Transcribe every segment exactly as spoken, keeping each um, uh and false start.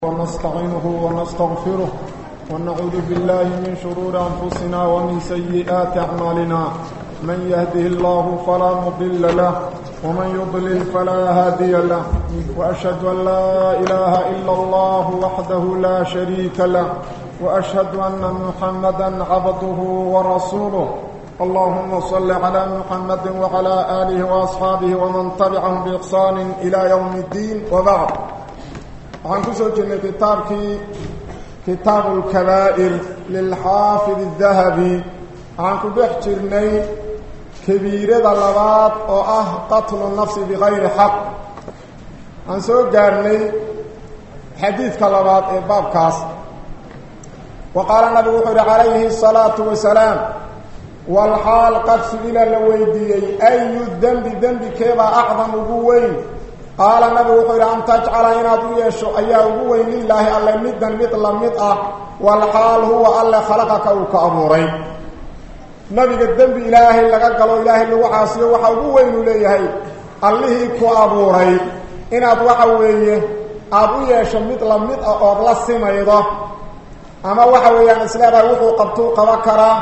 ونستعينه ونستغفره ونعوذ بالله من شرور أنفسنا ومن سيئات أعمالنا من يهده الله فلا مضل له ومن يضلل فلا هادي له وأشهد أن لا إله إلا الله وحده لا شريك له وأشهد أن محمدا عبده ورسوله اللهم صل على محمد وعلى آله وأصحابه ومن تبعهم بإحسان إلى يوم الدين وبعد عن كسوجنا كتابك كتاب الكبائر للحافظ الذهبي عن كبحجرني كبيرة اللغات وأه قتل النفس بغير حق عن سوء قارني حديث كاللغات إباب كاس وقال النبي عليه الصلاة والسلام والحال قد سئل الويدي أي الذنب ذنب كيف أعظم قوين قال النبي وحير أن تجعل إنا دويشو أيها قوين لله ألا مدا مثل مدأة والحال هو ألا خلقك وكأمورين نبي الذنب إلهي لك قالوا إلهي اللي وحاسيه وحا قوين ليه اللي كأمورين إنا دوحويه أدويشو مثل مدأة أضل السميضة أما وحويا إسلامه وحو قبطو قبكرا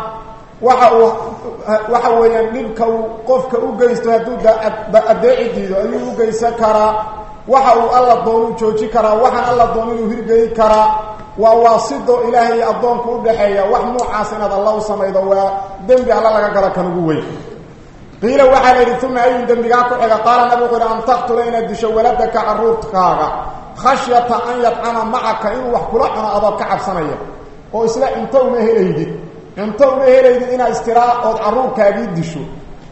waxa weeyaan dhibka uu qofka u geysto haduu adeecidiido ayuu u geysan karaa waxa uu alla doonu jooji karaa waxa alla doonu inuu hirgeey karaa waa waasido ilaahay adoonku u dhaxeeya wax nuucaas inaad Allah u sameeydo waa dambi alla laga gala kan ugu weyn qiila waxa la yidhi ay dambiga ku xiga qaala nabi qura an taqtula ina disho waladaka arruurkaaga khashyata an yat'ama ma'aka inuu wax kula cuno adoo ka cabsanaya oo isla inta uma heleeyid انت وهليد ان استراء او عروقاغي دشو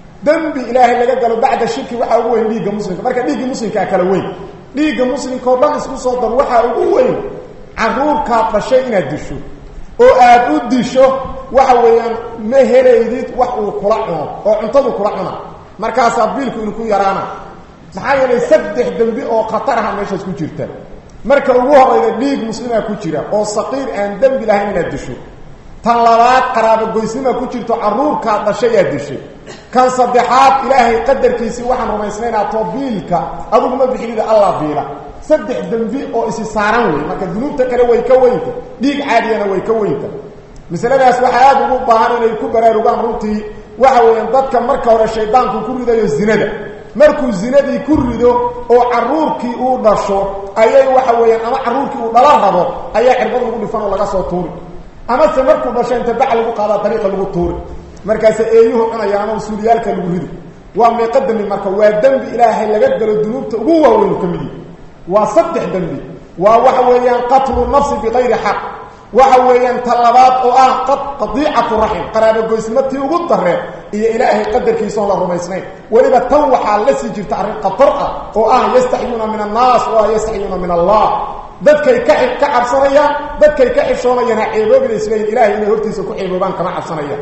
ذنب الهي laga galo bacda shirki waxa ugu weyn dhiiga muslimka marka dhiiga muslimka kala weyn dhiiga muslimka oo dhan isku soo dar waxa ugu weyn caruurka qashay ina disho oo aad u disho waxa weeyaan ma heleydid wax uu kula cuno oo cuntadu kula cuno markaas abilku inuu ku yaraana maxaa yeelay saddex dambi oo khatar ah meesha isku jirta marka ugu horeyda dhiig muslima ku jira oo saqiir aan dambi lahayn ina disho tan labaad qaraabo goysnimo ku jirto caruurka dhashay dishay kan saddexaad ilaahay qadarkiisa waxaan rumaysnaynaa toobiilka adigu ma bixinida Allah biila saddex dambi oo isi saaran weey marka dunuubta kale way ka weynta dhiig caadiyana way ka weynta misaladaas waxa aad ugu baahan inay ku baraarugaan runtii waxa weeyaan dadka marka hore shaydaanku ku ridayo zinada markuu zinadii ku rido oo caruurkii uu dhasho ayay waxa weeyaan ama caruurkii uu dhalan rabo ayaa cirbad lagu dhifan oo laga soo tuuri ama samarku dhashay inta bacal lagu qaada dariiqa lagu tuuri markaas eeyuhu cunayaan oo suuliyalka lagu rido waa meeqadami marka waa dambi ilaahay laga galo dunuubta ugu waaweyn kamidi waa saddex dambi waa waxa weeyaan qatlu nafsi bighayri haqq waxa weeyaan talabaad oo ah qad qadi'atu rahim qaraabo goysmatii ugu daree iyo ilaahay qadarkiisa la rumaysnay waliba tan waxa la sii jirta arrin qatar ah oo ah yastahyuna min an-nas wa yastahyuna min Allah dadkay ka ka cabsanayaan dadkay ka xishoonayaan ceeboobin islayn ilaahay inay hortiisa ku ceeboobaan kama cabsanayaan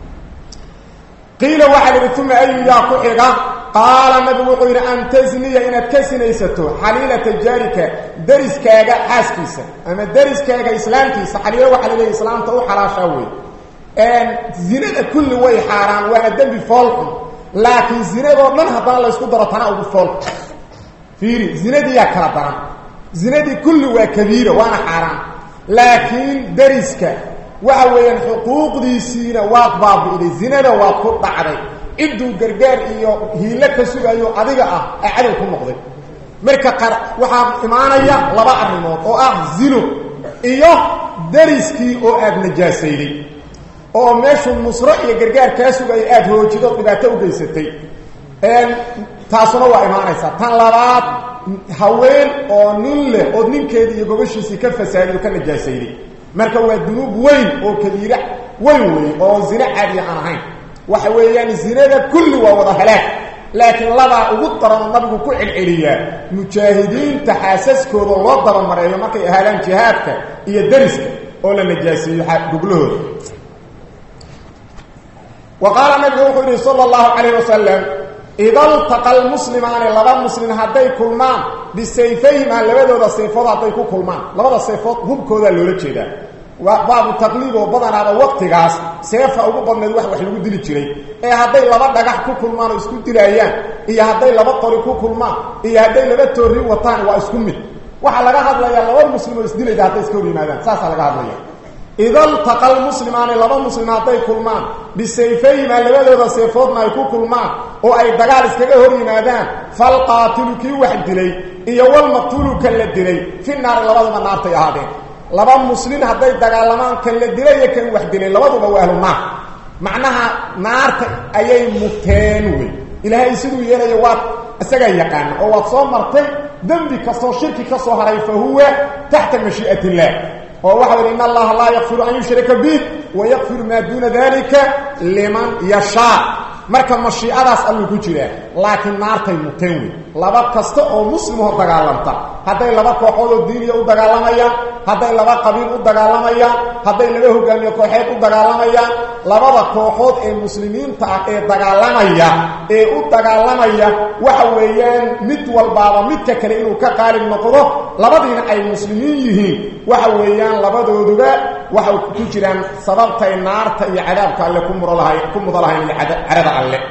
qiila waxa la tuma ay yaa ku xiga qaala nabi wuxuu yiri an tazniya inaad ka sinaysato xaliilata jaarika dariskaaga xaaskiisa ama dariskaaga islaamkiisa xaliilo waxa la leeyahay islaamta u xalaasha weey een zinada kulli way xaraan waa dambi fool laakiin zinada dhan haddana la isku daro tana ugu fool fiiri zinadii yaa kala daran زندي كل وكبيرة وانا حرام لكن درسك وحوين حقوق دي سينا واقباب إلي زندة واقب بعضي إدو قرقار إيو هيلك سوء إيو أذيقا أه أعلم كم مقضي مركا قرأ وحام إمانا يا لبا الرموت أو أه زينو إيو درسكي أو أب نجاسيني أو ماشو المصرع يقرقار كاسوء إيو أب هو جدو قباتو بيستي إن تاسونوا إمانا يسا تان لبات haween oo nin leh oo ninkeedii iyo gobashiisii ka fasaadiyo ka najaasaydey marka waa dunuub weyn oo kabiira weyn weyn oo zina caadi aan ahayn waxa weeyaan zinada kulli waa wada halaag laakiin laba ugu daran nabigu ku cilciliyaa mujaahidiinta xaasaskooda loo daba mareeyo markay ahaalaan jihaadka iyo dariska oo la najaasayo gublahooda وقال النبي صلى الله عليه وسلم إذا التقى المسلمان لبا مسلم هدي كلمان بالسيفين لبدو السيفات هدي كلمان لبدا السيفات هم كودا لولا جيدا وبعض التقليد وبدن على وقت غاس سيف او بدن wax wax lagu dili jiray ee haday laba dhagax ku kulmaan isku dilayaan iyo haday laba qori ku kulmaan iyo haday laba toori wataan waa isku mid waxa laga hadlayaa laba muslimo isdilayda hadday iska hor yimaadaan saasa laga hadlaya idal taqal muslimaani laba muslima hadday kulmaan bisayfayhima labadooda seefoodna ay ku kulmaan oo ay dagaal iskaga hor yimaadaan falqaatilu kii wax dilay iyo walmaqtuulu kan la dilay fi naar labadaba naartay ahaadeen laba muslim hadday dagaalamaan kan la dilay iyo kan wax dilay labaduba waa ahlu naar macnaha naarta ayay muteen wey ilaahay siduu yeelayo waa isaga yaqaan oo waa soo martay dambi kastoo shirki ka soo haray fa huwa tahta mashii'ati illah oo waxa weeye in Allah la yaghfiru an yushraka bih wa yaghfiru ma duna dhalika liman yasha marka mashii'adaas allu ku jira laakiin naartay muteen laba kasta oo muslim oo dagaalanta haday laba kooxood oo diiniga u dagaalamayaan haday laba qabiil u dagaalamayaan haday laba hogaamiye kooxeed u dagaalamayaan labada kooxood ee muslimiinta ah ee dagaalamaya ee u dagaalamaya waxa weeyaan mid walbaaba midka kale inuu ka qaalib noqdo labadiina ay muslimiin yihiin waxa weeyaan labadooduba waxa ku jiraan sababtay naarta iyo cadaabka alle ku muralahay ku mudalahay carada alle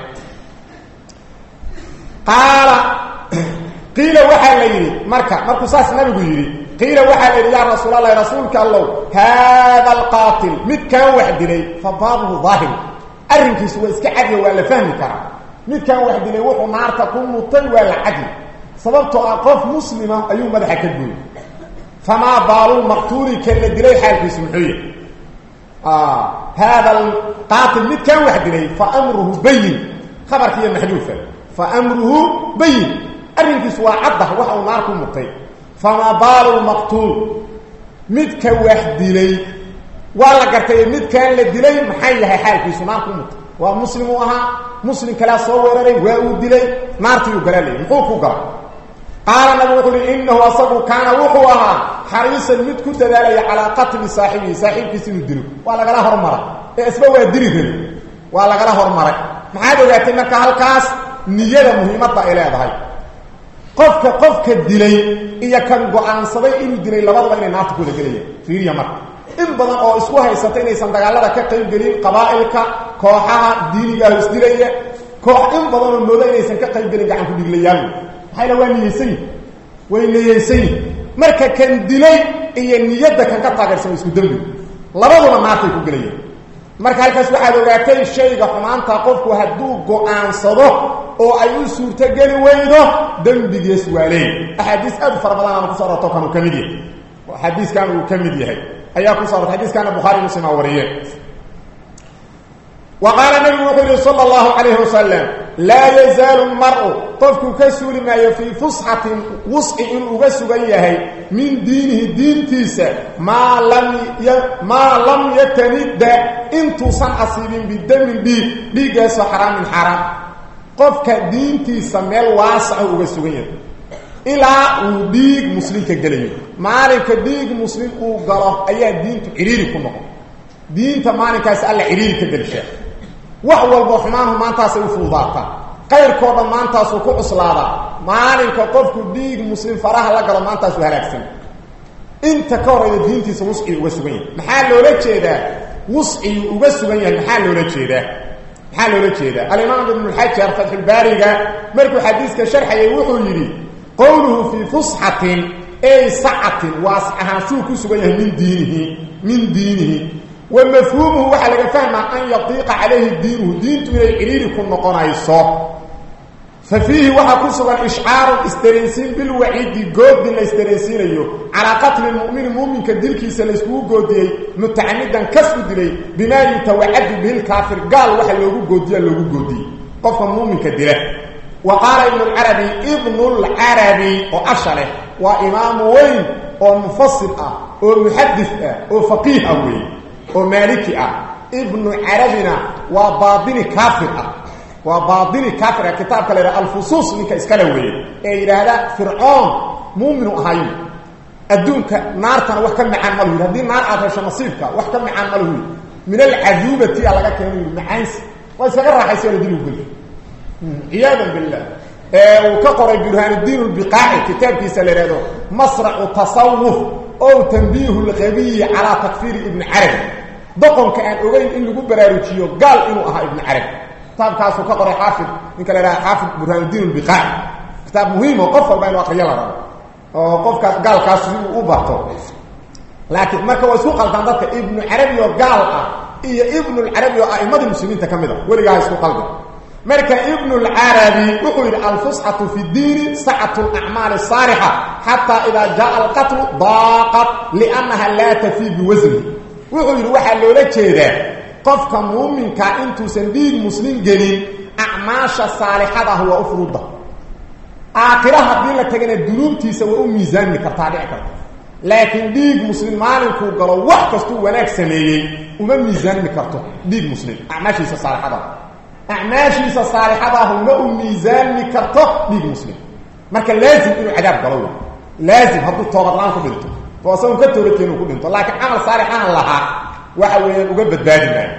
qaala qiila waxa la yiri marka markuu saas nabigu yiri qiila waxa la yiri ya rasuulallah rasuulka allah hada alqatil mid kan wax dilay fa baabu zaahir arrinkiisu waa iska cad waa la fahmi karaa mid kan wax dilay wuxuu naarta ku mutay waa la cad sababtoo ah qof muslima ayuu madaxa ka gooyay fama baalu maqtuuli kan la dilay xaalkiisu muxuu ah hada alqatil mid kan wax dilay fa amruhu bayin khabarkiya mahduufa fa amruhu bayin arrinkiisu waa caddah waxa uu naar ku mutay fama baalu maqtuul midka wax dilay waa la gartay midkan la dilay maxay yahay xaalkiisu naar ku mutay waa muslim aha muslim kala soo weeraray waa uu dilay naartii uu galay muxuu ku galay qaala nabi wuxuu innahu asabu kana wuxuu aha xariisan mid ku dadaalaya ala qatl saaxibi saaxibkiisa inuu dilo waa laga la hormaray ee isba waa dili gal waa laga la hormaray maxaa ogaatay marka halkaas niyada muhiimadda ay leedahay qofka qofka dilay iyo kan go'aansaday inuu dilay labadaba inay naarta ku galayaan fiiriya marka in badan oo isku haysatay inaysan dagaalada ka qayb galin qabaa'ilka kooxaha diiniga isdilaya koox in badan oo moodo inaysan ka qayb galin gacan ku dhiglayaan waxay la waaniyaysan way leeyaysan marka kan dilay iyo niyada kan ka taageersan isku dambi labadaba naarta ku galayaan marka halkaas waxaad ogaatay shayga xumaanta qofku hadduu go'aansado oo ay u suurta gali weydo dambigiis waalay ahadiis aad farabadan aan ku soo raato kan kamid yahay hadis kan uu kamid yahay ayaa ku soo hadis kan Bukhari Muslim wariyay وقال النبي صلى الله عليه وسلم لا يزال المرء طفك كسول ما في فصحة وسع وغسغيه من دينه دين تيسا ما لم ي... ما لم يتند انتو صن اصيبين بالدم بي بيغاس حرام حرام قفك دين تيسا ميل واسع وغسغيه الى وديق مسلم كغليه مالك ديق مسلم او غلو ايا دين تقريري كنو دين تمانكاس الله عريري كدلشه wax walba xumaan maantaas ay fuudaata qayrkooda maantaas ku cuslaada maalinka qofku dhiig muslim faraha la galo maantaas u halaagsan inta ka hor diintiisa wusci uga sugan yahay maxaa loola jeedaa wusci uga sugan yahay maxaa loola jeedaa maxaa loola jeedaa al-imam ibn al-hajjar fath al-bariga markuu xadiiska sharxayay wuxuu yiri qawluhu fi fushatin ay sa'atin was'ahan shuu ku sugan yahay min diinihi min diinihi ومفهومه وحا لغا فهم ان يطيق عليه الدين دين الى العليل كن نقنايسو ففيه وحا كسغ اشعار استرنسين بالوعيد جود الاسترنسين ايو على قتل المؤمن المؤمن كدلكيس لسكو غودي متعمدا كسب دلي بما يتوعد به الكافر قال وحا لوغو غودي لوغو غودي قف المؤمن كدله وقال ابن العربي ابن العربي واشله وامام وين ومفسر ومحدث وفقيه وين ومالكي اه ابن عربنا وباطني كافر اه وباطني كافر كتاب كله الفصوص نك اسكلوي اي هذا فرعون مؤمن اهاي ادونك نارتنا وحكم عمله هذه نار عاش نصيبك وحكم عمله من العذوبه على كان معانس ويسغر راحيسه دين يقول عياذا بالله ايه وكقر برهان الدين البقاعي كتاب كيسلرادو مصرع التصوف او تنبيه الغبي على تكفير ابن عربي دقن كان اوغين ان لو براروجيو قال انه اها ابن عربي كتاب كاسو كقر حافظ ان كلا حافظ برهان الدين البقاعي كتاب مهم وقفل بين واقريا لا oo qofkaas gaalkaas uu u barto laakiin marka waa isku qaldan dadka ibnu arabi oo gaal ah iyo ibnu arabi oo aimada muslimiinta kamida waligaa isku qaldan marka ibnu arabi wuxuu yiri al-fusxatu fi diin sa'atu al-a'mal as-salihah hatta idha jaa al-qatl daqat li'annaha la tafi biwazn wuxuu yiri waxa loola jeedaa qofka muuminka intuusan diin muslim gelin a'maasha salihada huwa ufruda aakhiraha hadii la tagana dunuubtiisa waa u miisaan kartaa dhici karta laakiin diig muslim maalinku galo wax kasto wanaag sameeyay uma miisaan karto diig muslim a'maashiisa salihada a'maashiisa salihada uma u miisaan karto diig muslim marka laazim inuu cadaab galo laazim haduu toobad laan ku dhinto toosan ka toobadeen ku dhinto laakiin amal salihan laha waxa weeyaan uga badbaadinaa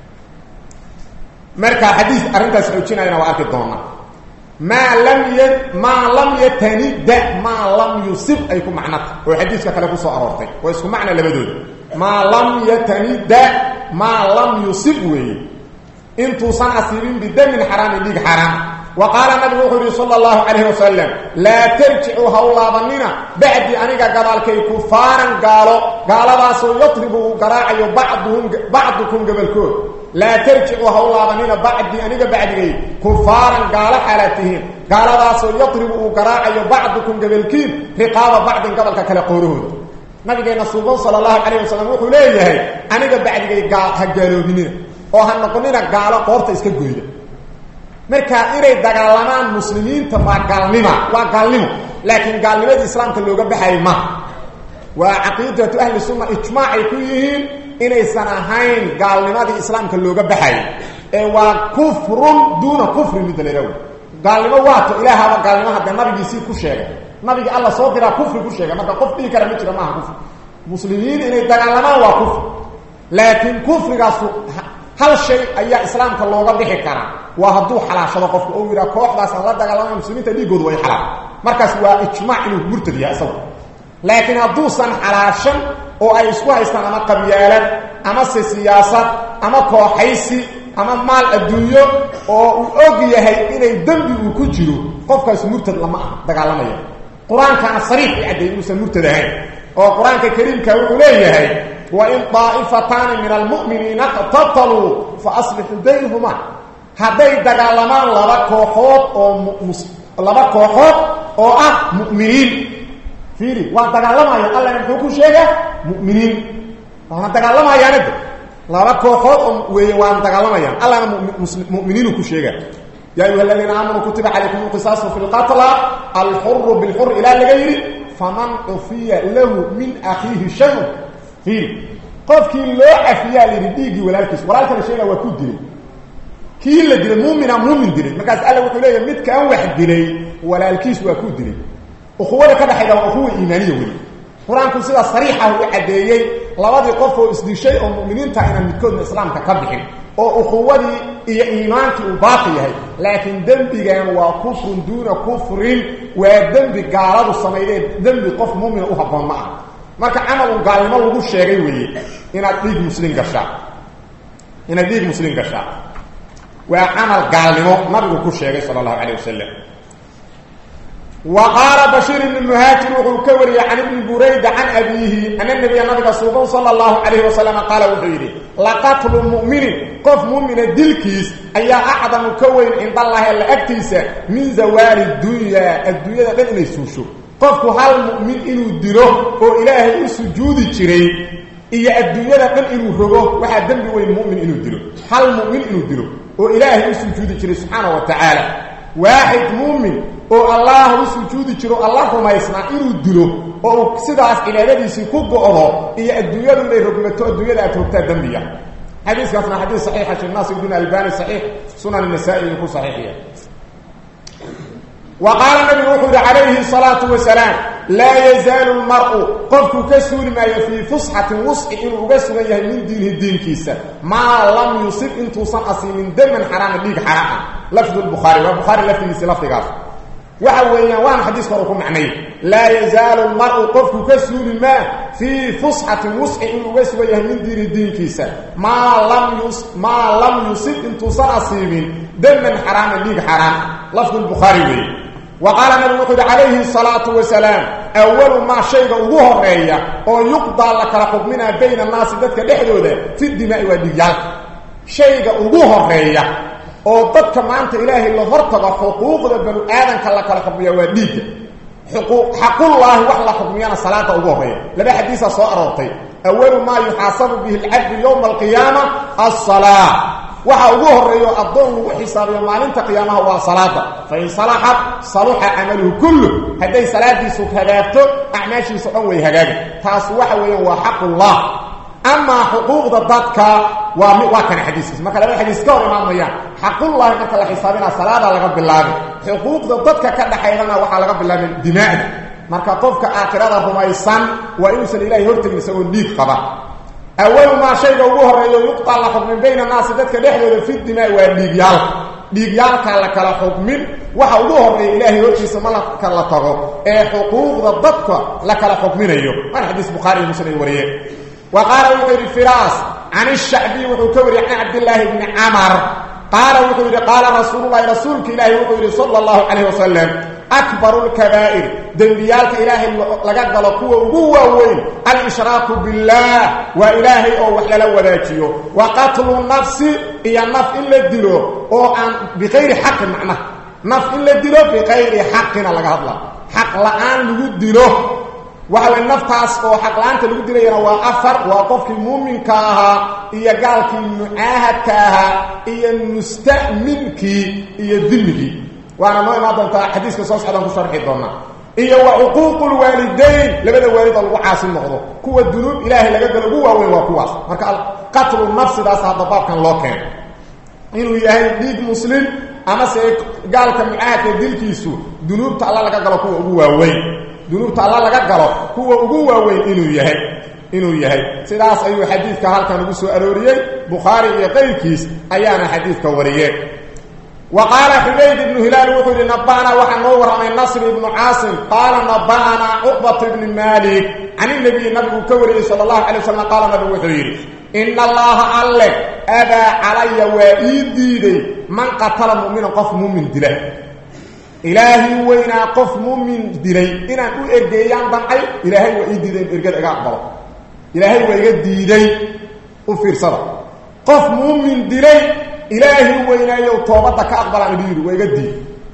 marka xadiis arintaas xoojinayna waa arki doona ما لم يد ما لم يتند ما لم يصب اي كو معناته وحديثك كله كو سو ارورتي واسكو معنى لبدود ما لم يتند ما لم يصب وي انتو صن اسيرين بدم حرام ديك حرام وقال النبي صلى الله عليه وسلم لا ترجعوا هولا بنينا بعد انيغا غدالكي كفارا قالوا قالوا واسو يطلبوا قراعي بعضهم بعضكم قبلكم لا ترجعوا هولا بنينا بعد انيغا بعدي كفارا قال حالتهم قال واسو يطلبوا قراعي بعضكم قبلكم رقاب بعض قبلك كلا قوره نبينا صلى الله عليه وسلم وحو ليه انيغا بعدي قال هجالوبينين oo han noqonina gaalo qoorta iska gooyda marka inay dagaalamaan muslimiinta ma gaalnima waa gaalnimo laakiin gaalnimada islaamka looga baxay ma waa aqeedatu ahli sunna ijmaaci ku yihiin inaysan ahayn gaalnimada islaamka looga baxay ee waa kufrun duuna kufri midaleeyo gaalnimo waa to ilaaha gaalnimaha hadda nabigiisii ku sheegay nabiga Allah soo diraa kufri ku sheegay marka qof dhigi kara ma jiro maaha kufri muslimiin inay dagaalamaan waa kufri laakiin kufrigaas hal shay ayaa islaamka looga bixi kara waa haduu xalaashado qofku oo yira kooxdaas la dagaalamay muslimiinta dhigoodu way xalaal markaas waa ijmaac inuu murtad yahay asagu laakiin haduu san xalaashan oo ay isku haystaan ama qabyaalad ama siyaasad ama kooxaysi ama maal adduunyo oo uu og yahay inay dambi uu ku jiro qofkaas murtad lama dagaalamaya quraanka sariix yahay inuu murtad ahayn oo quraanka kariimka wuxuu leeyahay وإن طائفتان من المؤمنين اقتتلوا فأصلحوا بينهما هذي دغالمان لبا كوخود او لبا كوخود او اه مؤمنين فيري وا دغالمايا الله يحكو كو شيغا مؤمنين وا دغالمايا ند لبا كوخود وي وان دغالمايا الله مؤمنين كو شيغا يا ايها الذين امنوا كتب عليكم القصاص في القتل الحر بالحر الى غير فمن عفي له من اخيه شيء في قف كي لو عفيا لديغي ولالكيس ولالكنا شيغا وا كو ديلي كي لا ديل مؤمن مؤمن ديلي markaas alla wuxuu leeyahay mid ka wax dilay walaalkiis waa ku dilay ukhwada ka dhaxayda waa ukhwa iimaaniyo wali quraanku sida sariixa u cadeeyay labadii qof oo isdishay oo muuminiinta inaan midkood islaamka ka bixin oo ukhwadii iyo iimaanki uu baaqi yahay laakiin dambigan waa kufrun duuna kufrin waa dambi gaaladu sameeyeen dambi qof muumina u haboon ma aha marka amal gaalnimo lagu sheegay weeye inaad dhiig muslim gashaa inaad dhiig muslim gashaa waa amal gaalnimo nabigu ku sheegay sallallahu alayhi wasallam وقال بشير بن المهاجر وكوري عن ابن بريدة عن أبيه أن النبي النبي صلى الله عليه وسلم قال وحيري لقتل المؤمن قف مؤمن الدلكيس أي أعظم كوين عند الله إلا أكتيس من زوال الدنيا الدنيا ده إنه يسوشو قفك هل مؤمن إنه ديره وإلهي سجود جري إيا الدنيا ده إنه رغوه واحد دنبي وين مؤمن إنه ديره هل مؤمن إنه ديره وإلهي سجود جري سبحانه وتعالى واحد مؤمن oo Allah u sujuudi jiro Allah kuma isna inuu dilo oo sidaas ilaadadiisi ku go'do iyo adduunyadu ay rogmato adduunyada ay rogta dambiga hadiiskaasna hadiis sahih ah Sheikh Nasir ibn Albani sahih sunan an-Nasa'i ku sahihiya وقال النبي صلى عليه الصلاه والسلام لا يزال المرء قف كسول ما في فصحه وسع انه غسل يحيى من دين الدين كيسا ما لم يصب انت صنع من دم حرام ديك حرام لفظ البخاري والبخاري لفظ لفظ وحوينا وان حديث كركم معني لا يزال المرء قف كسول ما في فصحة وسع انه وسويه من دين الدين كيسا ما لم يص ما لم يصب انت صنع من دم حرام ليك حرام لفظ البخاري وي وقال النبي عليه الصلاة والسلام أول ما شيء أبوه رأيه أو يقضى لك حكمنا بين الناس ذاتك لحدوده في الدماء والدجال شيء أبوه رأيه أو ضدك ما أنت إلهي اللي هرتضى حقوق بنو آدم كالك الحكمية والديك حقوق حق الله وحلا حكميانا صلاة أبوه رأيه لبا حديثة صائرتي أول ما يحاسب به العبد يوم القيامة الصلاة waxa ugu horeeyo adoon lagu xisaabiyo maalinta qiyaamaha waa salaada fa in salahat salaha amaluhu kullu haday salaadiisu hagaagto acmaashiisu dhan way hagaagay taas waxa weeyaan waa xaqullah amma xuquuqda dadka waa waa kan xadiis marka la xadiis ka hor imaamaya xaqullah marka la xisaabina salaada laga bilaabo xuquuqda dadka ka dhaxaydana waxa laga bilaabay dimaa'da marka qofka aakhirada rumaysan waa inuu san ilaahay hortagin isagoo dhiig qaba أول ما شيء أبوه رأيه يقطع لحكم من بين الناس ذاتك لحظة في الدماء والديجيال ديجيال كان لك لحكم وحا أبوه رأيه إلهي يرشي سمالك كان لطغو إيه حقوق ضدك لك لحكم أيوه وانا حديث بخاري المسلم وريه وقال وقير الفراس عن الشعبي وحكوري عن عبد الله بن عمر قال وقير قال رسول الله رسولك إلهي وقير صلى الله عليه وسلم أكبر الكبائر دنبيالك إلهي لقد قلقوا وقوة وين الإشراك بالله وإلهي أو وحلال وذاتيه وقتل النفس هي النفس إلا الدلو أو أن بغير حق معنى نفس إلا الدلو بغير حقنا لقد الله حق لآن لقد دلو وحو النفس أو حق لآن تلقد دلو ينوى أفر وقفك المؤمن كاها إيا قالك المعاهد كاها إيا المستأمنك إيا الذنك وانا ما نادنت حديث قصص حدا في شرح الضمه اي وعقوق الوالدين لبدا والد الله عاصم نقضه كو الذنوب الهي لا قدر هو وين وكواس marka qatl النفس da saadaba kan loo keen inuu yahay diig muslim ama se gaalka miaadka dilkiisu dunuubta Allah laga galo kuwa ugu waaweyn dunuubta Allah laga galo kuwa ugu waaweyn inuu yahay inuu yahay sidaas ayuu xadiiska halkan ugu soo arooriyay bukhari iyo qeyrkiis ayaana xadiiska wariyay وقال حميد بن هلال وحر نبانا وحنور عن النصر بن عاصم قال نبانا عقبة بن مالك عن النبي النبي كوري صلى الله عليه وسلم قال نبي وحرير إن الله أله أبى علي وإيدي من قتل مؤمنا قف مؤمن دلي إلهي وإنا قف مؤمن دلي إنا أؤديان ضمعي إلهي وإيدي إرقاد أقبل إلهي وإيدي أفير صدق قف مؤمن دلي إلهي وينايو توبتك أقبل عن ديره ويقدي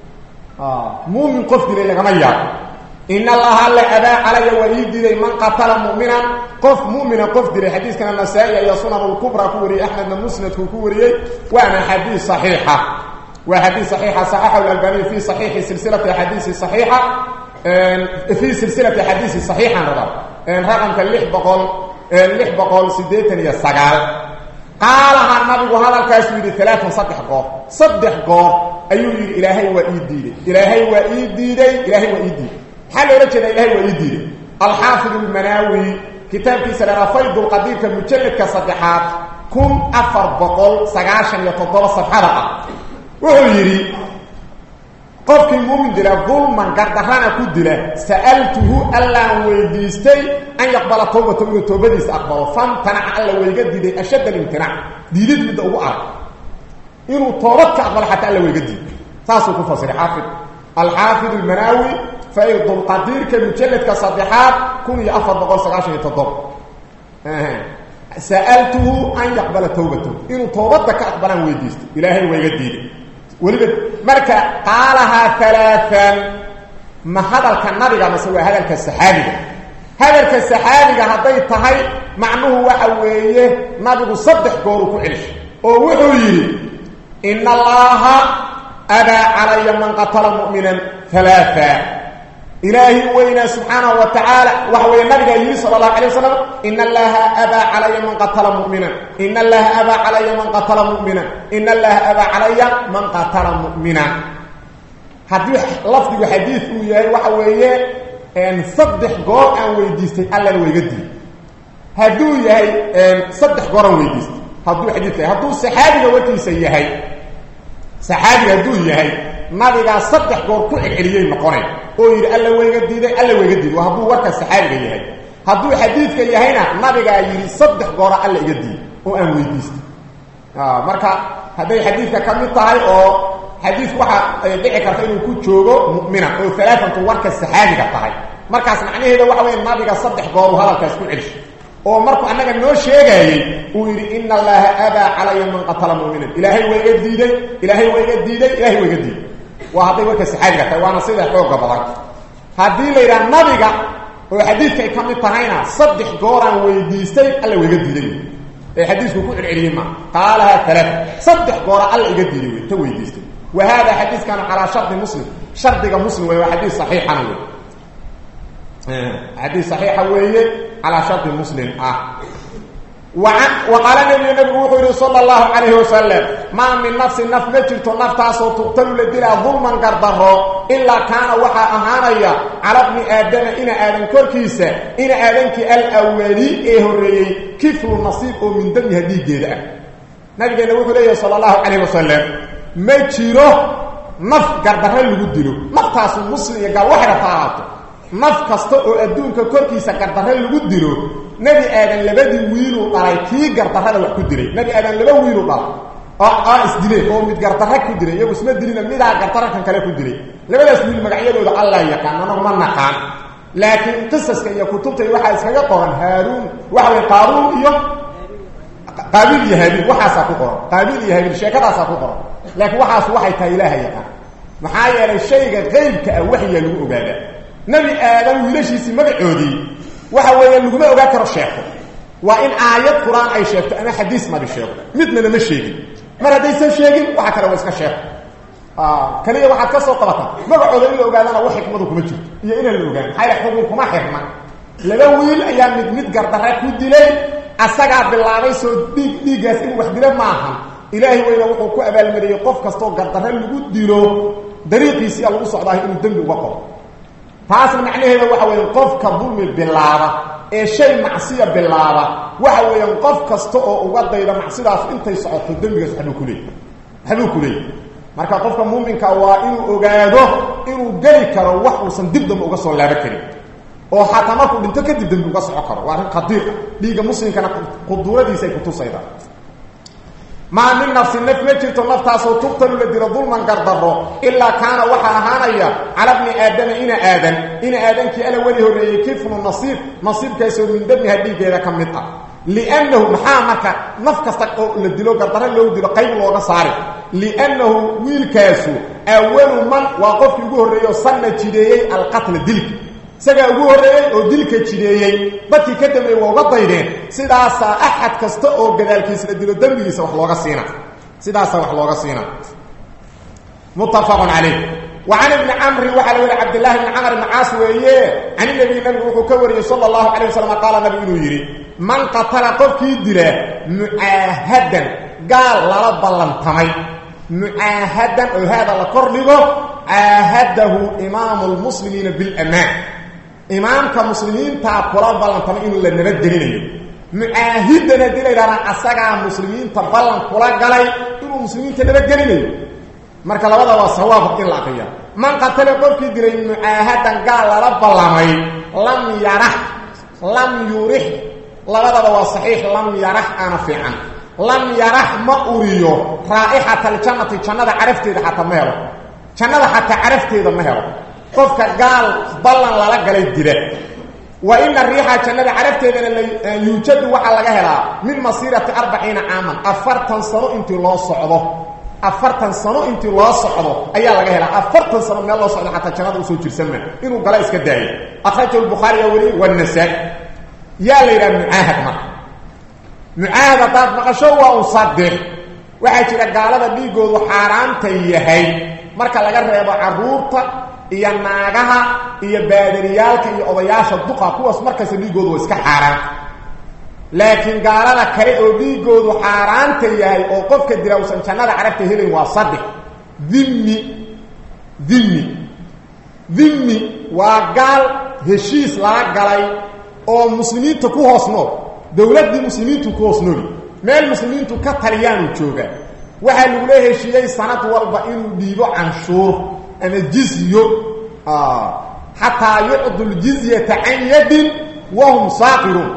آه مؤمن قف دي لك مياه إن الله ألا أبا علي ويدي من قتل مؤمنا قف مؤمنا قف دي حديث كان النسائي يصنع الكبرى كوري أحمد بن مسند كوري وأنا حديث صحيحة وحديث صحيحة صحيحة والألباني في صحيح سلسلة حديث صحيحة في سلسلة حديث صحيحة رقم كاللح بقول اللح بقول سديتن يساقال قالها النبي وهذا الكاسمي ثلاثة صدح قور صدح قور أيوه إلهي وإيدي إلهي وإيدي إلهي وإيدي حال رجل إلهي وإيدي الحافظ المناوي كتاب كيسر فيض القدير كمجلد كصدحات كم أفر بقول سقاشا يتضل صفحة وهو يري قفك المؤمن دلا ظلما قردهانا كود دلا سألته ألا ويديستي أن يقبل توبة من توبة ديس أقبل فامتنع ألا ويقدد أشد الامتناع ديدت من أبو أعرف إنه توبتك أقبل حتى ألا ويقدد تاسو كفصل حافظ الحافظ المناوي فيض القدير كمجلد كصدحات كن يأفر بقول سقاشا يتضر آه. سألته أن يقبل توبته إنه توبتك أقبل ويديست إلهي ويقدد ولبد مركا قالها ثلاثا ما هذا الكنبي ما سوى هذا الكسحابي هذا الكسحابي هذي تهي معنوه وحويه نبي صدح قوله كعلش ووحوي إن الله أبى علي من قتل مؤمنا ثلاثا إلهي وإنا سبحانه وتعالى وهو النبي صلى الله عليه وسلم إن الله أبى علي من قتل مؤمنا إن الله أبى علي من قتل مؤمنا إن الله أبى علي من قتل مؤمنا حديث لفظ حديث وياه وهو ان صدح غور ان ويديستي الله ويغدي هدو يهي صدح غور ويديست هدو حديث هدو صحابي وتيسا يهي صحابي هدو يهي نبيغا صدح غور ku xiliyay noqonay oo yiri alla way gadiiday alla way gadiiday waa haduu warka saxaabiga yahay haduu xadiidka yahayna nabiga yiri saddex goor alla iga diiday oo aan weydiistay ah marka haday xadiidka kamid tahay oo حديث واحد دعي كرتا إنه كو جوغو مؤمنا أو ثلاثة ورك السحابي كرتاهي مركز معنيه هذا واحد وين نبيك صدح قارو هذا الكاسكو عرش ومركو أنك نو شيغاي ويري إن الله أبى علي من قتل مؤمنا إلهي ويقد ديدي إلهي ويقد ديدي إلهي ويقد ديدي وهذا ورك السحابي كرتاهي وانا سيدة حوقة بضاك هذه ليلة نبيك وحديث كي كم تهينا صدح قارا ويديستي ألا ويقد ديدي حديث كوكو العليمة قالها ثلاثة صدح قارا ألا ويقد ديدي تو ويديستي وهذا حديث كان على شرط مسلم شرط مسلم وهو حديث صحيح عنه حديث صحيح وهي على شرط مسلم آه. وقال النبي النبي صلى الله عليه وسلم ما من نفس النفس مجرت نفتاس وتقتل لديها ظلما قردره إلا كان وحا أهانيا على ابن آدم إن آدم كوركيسة إن آدمك الأولي إيه الرئي كيف النصيب من دم هديه جيدا نبي النبي صلى الله عليه وسلم مجره نف قردره اللي قدلو نفتاس المسلم يقال وحرة طاعته naf kasta oo adduunka korkiisa gardarre lagu dilo nabi aadan labadii wiilu dhalay kii gardarrada wax ku dilay nabi aadan laba wiilu dhalay oo aan isdilay oo mid gardarre ku dilay iyagu isma dilina mid aan gardarre kan kale ku dilay labadaas wiil magacyadooda Allah yaqaan ma naqaan laakiin qisaska iyo kutubta waxa iskaga qoran Haaruun waxa way Qaaruun iyo Qaabil iyo Haabil waxa ku qoran Qaabil iyo Haabil sheekadaas ku qoran laakiin waxaas waxay tahay Ilaahay yaqaan maxaa yeelay shayga qeybka ah waxa lagu ogaadaa نبي آدم ويلاشيسي مغعودي waxa weeyaan laguma ogaa karo sheeko waa in aayad quraan ay sheegto ama xadiis ma bisheego midna ma sheegin mar hadaysan sheegin waxa kale waa iska sheeko ah kaliya waxa ka soo qabata magacooda in la ogaadana wax xikmadu kuma jirto iyo in la ogaan hayr xukun kuma xirma laba wiil ayaa mid mid gardarre ku dilay asaga bilaabay soo dig digaas in wax dila maaha ilaahi weyna wuxuu ku abaalmariyay qof kasto gardarre lagu dilo dariiqiisa lagu socdaa inuu dambi uga qoro taas macnaheedu waxa weeye qofka dulmi bilaaba ee shay macsiya bilaaba waxa weeye qof kasto oo uga dayda macsidaas intay socoto dambigaas xadu kulay xadu kulay marka qofka muuminka waa inuu ogaado inuu gali karo wax uu san dib dam uga soo laaba karin oo xataa markuu dhinto kadib dambi uga soo karo waa arrin qadiir dhiiga muslimkana quduradiisa ay ku tusayda ما من نفس النفس مجرت نفتاس وتقتل لدير ظلما قردره إلا كان وحا أهانيا على ابن آدم إن آدم إن آدم كي ألا وليه الرئي كيف النصيب نصيب كيسور من دم هديه إذا كمتا لأنه محامك نفكستك لديلو قردره اللي هو ديلو قيم الله صاري لأنه ويل كيسو أول من وقف يقول الرئي صنة جديي القتل دلك سجى أقول رأي ودلك تشريعي بتي كتب وقضيين سداسة أحد كستأو جدال كيس الدين الدم يسوي حلقة سينا سداسة وحلقة سينا متفق عليه وعن ابن عمرو وعلى عبد الله بن عمرو بن عاص ويه عن النبي النبي كوري صلى الله عليه وسلم قال النبي يري من قتل قف دله معاهدا قال لا بلن تمي معاهدا وهذا لقرنه عاهده إمام المسلمين بالأمان إمامك مسلمين تقولون بلان تما إنه لنبدلين معاهدنا دي ليرانا أساقا مسلمين تبلان قولا قالي إنه مسلمين تنبدلين مركا لبدا وصواب إلا قيا من قتل قفك دي لين معاهدا قال رب اللامي لم يرح لم يرح لبدا وصحيح لم يرح أنا في عن لم يرح ما أريو رائحة الجنة الجنة عرفتي ده حتى مهرو جنة حتى عرفتي ده مهرو قفك قال بلان لا غلي ديره وان الريحه جنده عرفتيده يوجد waxa laga helaa min masirati أربعين عاما afartan sano intii loo socdo afartan sano intii loo socdo ayaa laga helaa afartan sano meel loo socdo xataa jannada uu soo jirsan inuu gala iska daayay akhrajo al-bukhari wa an-nasa'i ya layra mu'ahad ma mu'ahad taas maqasho waa uu sadeex waxa jira gaalada dhiigoodu xaraanta yahay marka laga reebo caruurta iyo naagaha iyo baadariyaalka iyo odayaasha duqa kuwaas markaas dhiigoodu iska xaraan laakiin gaalada kale oo dhiigoodu xaraanta yahay oo qofka dirawsan jannada carabta helin waa saddex dhimmi dhimmi dhimmi waa gaal heshiis la galay oo muslimiinta ku hoosno dawladda muslimiintu ku hoosno meel muslimiintu ka taliyaan jooga waxa lagu leeyahay heshiiyay sanad walba inuu dhiibo canshuur أنا جزية آه. حتى يعطوا الجزية عن يد وهم صاغرون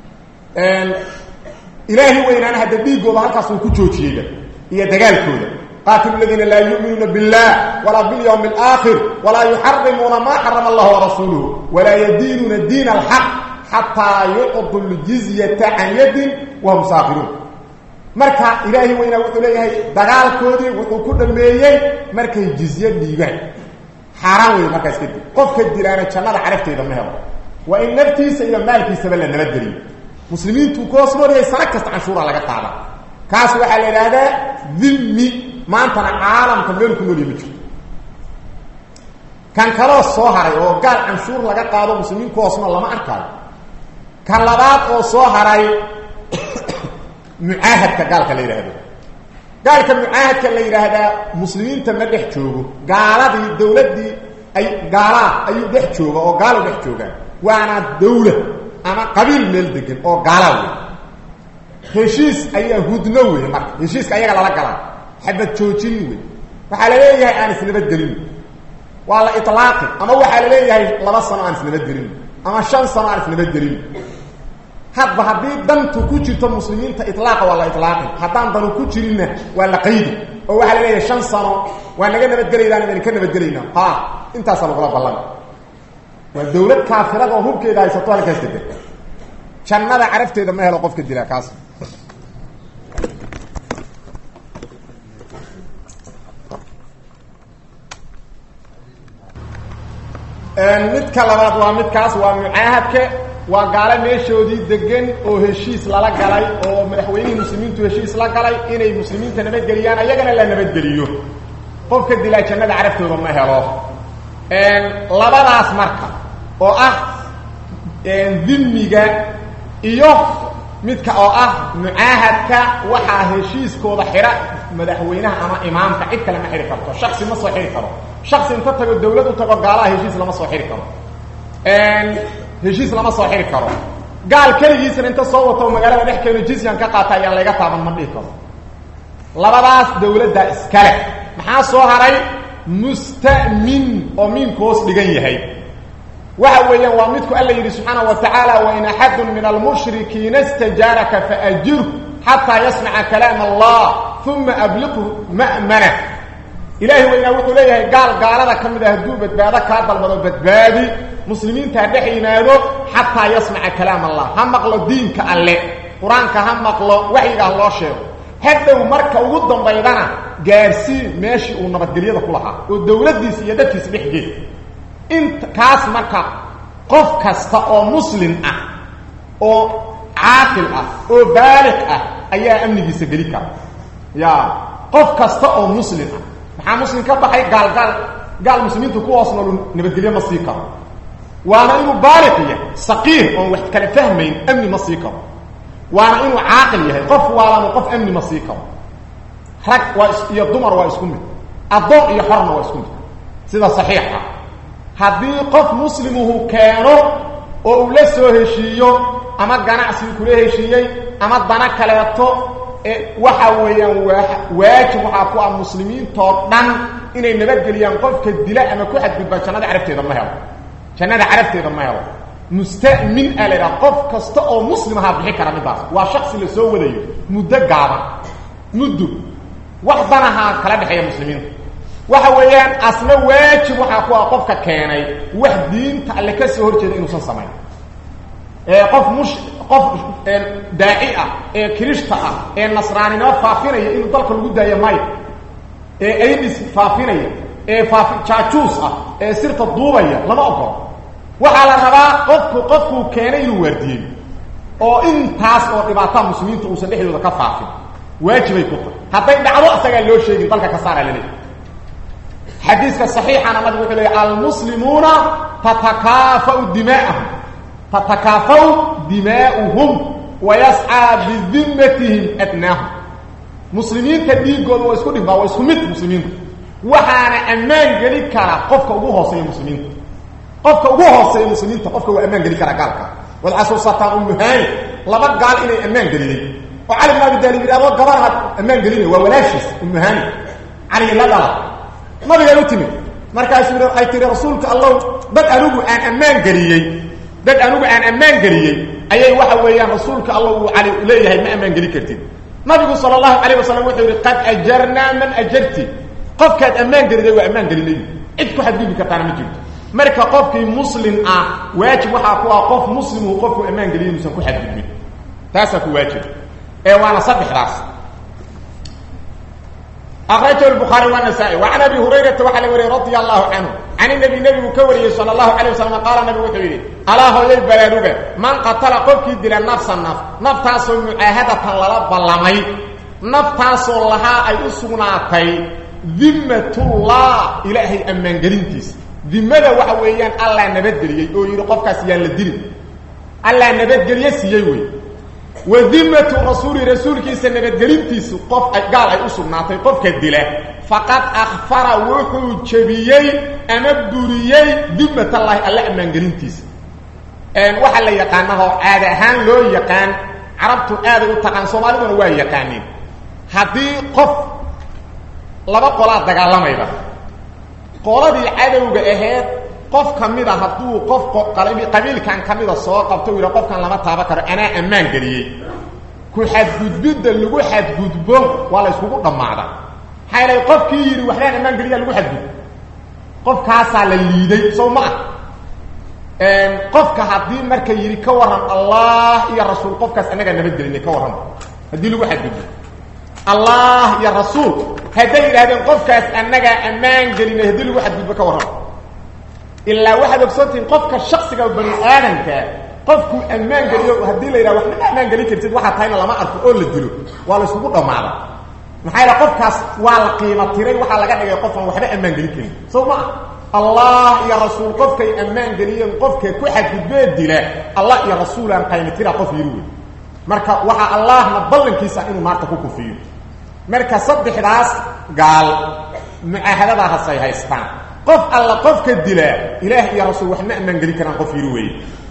إلهي وين أنا هذا بيقول هالكاس وكتشوتشيدا هي دجال كودا قاتل الذين لا يؤمنون بالله ولا باليوم الآخر ولا يحرمون ما حرم الله ورسوله ولا يدينون الدين الحق حتى يعطوا الجزية عن يد وهم صاغرون marka ilaahi weyna wuxuu leeyahay dagaalkoodii wuxuu ku dhameeyay markay jizya dhiibaan xaraan weey markaas kadib qofka dilaana jannada carafteeda ma helo waa in naftiisa iyo maalkiisa la nabadgeliyo muslimiintu koosmoodii sana kasta canshuura laga qaada kaas waxa la yiraahdaa dhimmi maantana caalamka meel ku nool yahay kan kala soo haray oo gaal canshuur laga qaado muslimiin koosmo lama arkaayo kan labaad oo soo haray mucaahadka gaalka la yiraahdo gaalka mucaahadka la yiraahdaa muslimiinta ma dhex joogo gaaladii dawladii ay gaala ay dhex joogo oo gaalo dhex joogaan waana dawlad ama qabiil meel degan oo gaala weey heshiis ayaa hudno weey marka heshiiska ayaga la galaa xabad joojin weey waxa la leeyahay aan isnabad gelin waa la itlaaq ama waxa la leeyahay laba sano aan isnabad gelin ama shan sano aan isnabad gelin hadba hadii dantu ku jirto muslimiinta itlaaqa wala itlaaq hadaan danu ku jirina waa la qeyd oo waxa la leeyahay shan sano waa naga nabad galeeyaan inaan ka nabad galeeyna ha intaas lagu la ballan waa dawlad kaafirada oo hubkeeda ay sato halkaas degan jannada carafteeda ma helo qofka dilaa kaas een mid kala waa midkaas waa mucaahadka waa gaala meeshoodii degan oo heshiis lala galay oo madaxweynaha muslimiintu heshiis la galay inay muslimiinta nabad galiyaan ayagana la nabad galiyo qofka dilaa jannada carabtooda ma helo een labadaas marka oo ah een dhimmiga iyo midka oo ah mucaahadka waxa heshiiskooda xira madaxweynaha ama imaamka cid kale ma xiri karto shakhsi ma soo xiri karo shakhsi inta tago dawlad u tago gaalaha heshiis lama soo xiri karo een heshiis lama soo xiri karo gaal kaligiisna inta soo wato magaalada dhex keeno jizyan ka qaata ayaa laga taaban ma dhigi karo labadaas dawladda iskale maxaa soo haray musta'min oo min koos dhigan yahay waxa weeyaan waa midku alla yiri subhanahu wa ta'ala wa in ahadun min al-mushrikeen istajaraka fa'ajir hatta yasma'a kalam Allah thumma ablighu ma'mana ilaahi weyna wuxuu leeyahay gaal gaalada kamid ah haduu badbaado ka dalbado badbaadi muslimiinta dhaxinaado hatta yasma'a kalam Allah ha maqlo diinka alle quraanka ha maqlo waxiga loo sheego hadhow marka ugu dambeydana gaarsiin meeshii uu nabadgeliyada ku lahaa oo dawladiisa iyo dadkiisa dhixgeed inta kaas marka qof kasta oo muslim ah oo caaqil ah oo baalig ah ayaa amnigiisa gali kara ya qof kasta oo muslim ah waxa muslim ka baxay gaal gaal gaal muslimiintu ku hoos nool nabadgelyo ma sii karo waana inuu baalig yahay saqiir oo wax kala fahmayn amni ma sii karo waana inuu caaqil yahay qof waana qof amni ma sii karo rag waa iyo dumar waa isku mid adoon iyo xorna waa isku mid sida saxiixa hadii qof muslimuhu keeno oo uu la soo heshiiyo ama ganacsi ku la heshiiyay ama dana kaleeto waxa weeyaan waajib waxa ku ah muslimiinta dhan inay nabad galiyaan qofka dila ama ku xadgudba jannada carabteeda ma helo jannada carabteeda ma helo musta'min ala qof kasta oo muslim ah bixi kara midaas waa shakhsi la soo wadayo muddo gaaban muddo waxdanaha kala dhaxay muslimiinta waxa weeyaan asna waajib waxa ku ah qofka keenay wax diinta alle ka soo horjeeda inuu san sameeyo ee qof mush qof daaci ah ee kirishta ah ee nasraanina faafinaya inuu dalka lagu daayo may ee aydis faafinaya ee faafi jaajuus ah ee sirta duubaya lama ogolo waxa la rabaa qofku qofku keenay inuu wardiyo oo intaas oo dhibaato muslimiinta uu sadeexdooda ka faafin waajibay ku tahay haday dhacdo asaga loo sheegay dalka ka saara leeyahay حديث صحيح عن النبي صلى الله عليه وسلم المسلمون تتكافأ دماءهم تتكافأ دماؤهم ويسعى بذمتهم أدناهم مسلمين تديقون ويسكنهم ويسكمت مسلمين وحانا أمان قليل كارا قفك أبوها سي مسلمين قفك أبوها سي مسلمين قفك أمان قليل كارا قالك والعسو سطاق المهاي لابد قال إلي أمان قليل وعلمنا بالدالي بالأبوات قبارها أمان قليل وولاشس المهاني علي لا ما بيقولوا تمي markaas uu ay tiri rasuulka Allah dad anugu aan amaan galiyay dad anugu aan amaan galiyay ayay waxa weeyaan rasuulka Allah uu cali leeyahay ma amaan gali kartid nabigu sallallahu alayhi wasallam wuxuu yiri qad ajarna man ajarti qofkaad amaan gariday waa amaan garinay cid ku xadgudbi kartaa ma jirto marka qofkii muslim ah waajib waxa ku ah qof muslim oo qofku amaan gariyo musan ku xadgudbin taasa ku waajib ee waana saddexdaas أخرجه البخاري والنسائي وعن أبي هريرة وعلى رضي الله عنه عن النبي النبي كوري صلى الله عليه وسلم قال النبي وحيري ألا هو البلادوغ من قتل قفك دل النفس النفس نفتاس معاهدة لرب اللمي نفتاس لها أي أسوناتي ذمة الله إلهي أمان قرنتيس ذمة وحويان الله نبدل يقول قفك سيان للدين الله نبدل يسيوي وذمة رسول رسولك سنبت قرنتيس قف قال أي أسرناتي قف كدله فقد أخفر وحو جبيي أمبدوريي ذمة الله ألا أمان قرنتيس أن وحا اللي يقانه آدهان لو يقان عربت آده وطاقان صومالي من هو يقانين هذه قف لما قولات دقال لما يبا قولات العادة وقاهات قف كميدا هدو قف قبيل كان كميدا سواء قبتو إلى قف كان لما تابكر أنا أمان قريي كو حد قدبد اللي قو حد قدبه ولا يسكوكو قمعدا حيلا قف كيري وحلان أمان قريي اللي قو حد قدب قف كاسا لليدي سو معه قف كهدين مركا يري كورن الله يا رسول قف كاس أناقا نبدل إني كورن هدي اللي قو حد قدب الله يا رسول هدي هذا قف كاس أناقا أمان قريي هدي اللي قو حد قدب كورن إلا واحد بصوتين قفك الشخص قال بني آدمك قفك أمان قليل وهدي لي وحنا أمان قليل كرتيد واحد تاينا لما أعرف أقول للدلو ولا سبوقه معنا محايلة قفك وعلى قيمة تيرين وحالا قد قفك وحنا أمان قليل كريم سو ما الله يا رسول قفك أمان قليل قفك كوحد بيد له الله يا رسول أن قيمة تيرا قف يروي مركا وحا الله نبلن كيسا إنه مارتكوكو فيه مركا صدح راس قال معاهدة ذا هصي هايستان قف الله قف كدلا إله يا رسول وحنا أمان قليل كران قف يروي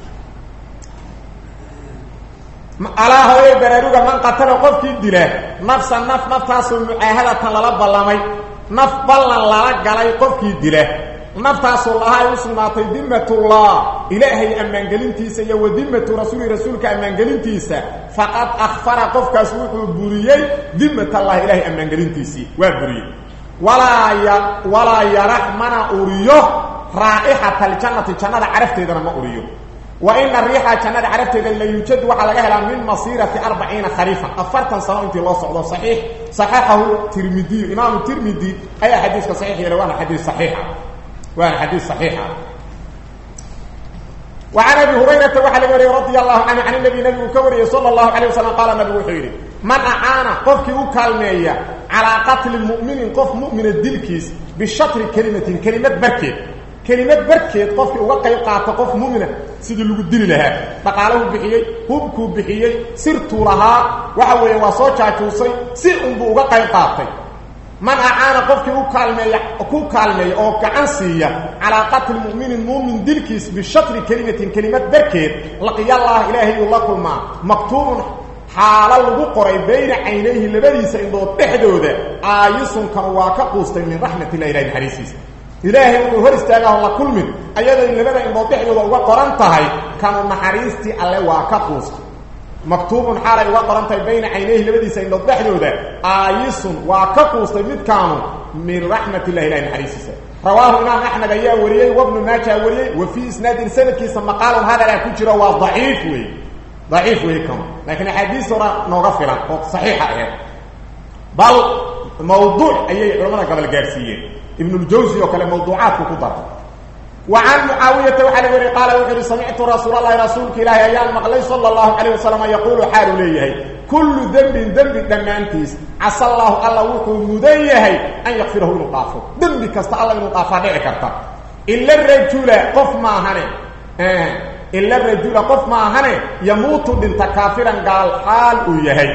على هو براروغ من قتل قف كدلا نفس النف نفتاس معاهدة للب اللمي نف بلن للقلي قف كدلا نفتاس الله يسمى ذمة الله إلهي أمان قليل تيسا وذمة رسول رسولك أمان قليل تيسا فقد أخفر قف كسوح بريي ذمة الله إلهي أمان قليل تيسي وبريي ولا ي... ولا يرح من أريه رائحة الجنة الجنة عرفت إذا ما أريه وإن الريحة الجنة عرفت إذا لا يوجد وحلا جهلا من مصيرة أربعين خريفا أفرتا صلاة انت الله صعوده صحيح صحيحه ترمذي إمام الترمذي أي حديث صحيح يلوانا حديث صحيحة وانا حديث صحيحة وعن أبي هريرة وحلى رضي الله عنه عن النبي نبي كوري صلى الله عليه وسلم قال النبي وحيري من أعانا قفك وكالمية على قتل المؤمن قف مؤمن الدلكيس بشطر كلمة كلمة بركة كلمة بركة قفك وقع يقع قف مؤمنة سيد اللي قدر لها فقاله بحيي هبكو بحيي سرت لها وحوي وصوتها توصي سيء وقع يقع من أعانا قفك وكالمية وكالمية أو كعنسية على قتل المؤمن المؤمن دلكيس بشطر كلمة كلمة بركة لقي الله إلهي الله كل ما مكتوب حالا لغو قرأي بين عينيه لبديس إنه تحدوده آيسون كانوا واقعوستين من رحمة الله إلهي الحريسيس إلهي إنه هرستاقه الله كل من أيضا لبدا إنه تحدوده وقرانتهي كانوا محريستي الله واقعوست مكتوب حالا وقرانتهي بين عينيه لبديس إنه تحدوده آيسون واقعوستين من كانوا من رحمة الله إلهي الحريسيس رواه إمام أحمد أيها وريي وابن ماجه وريي وفي إسناد سنة كيسا مقالهم هذا لا كجرى وضعيف وي ضعيف ويكم لكن حديث نغفلا صحيحة بل موضوع أي علماء قبل الجارسية ابن الجوزي وكل موضوعات وكبر وعن معاوية وحلي وري قال وحلي سمعت رسول الله رسولك إلهي أيام مقلي صلى الله عليه وسلم يقول حال ليه كل ذنب ذنب دمانتيس عسى الله الله وحو مديه أن يغفره المقافر ذنب كست الله المقافر دعي كرتا إلا الرجل قف ما هني اه إلا الرجل قف ما هني يموت بنت كافرا قال حال ويهي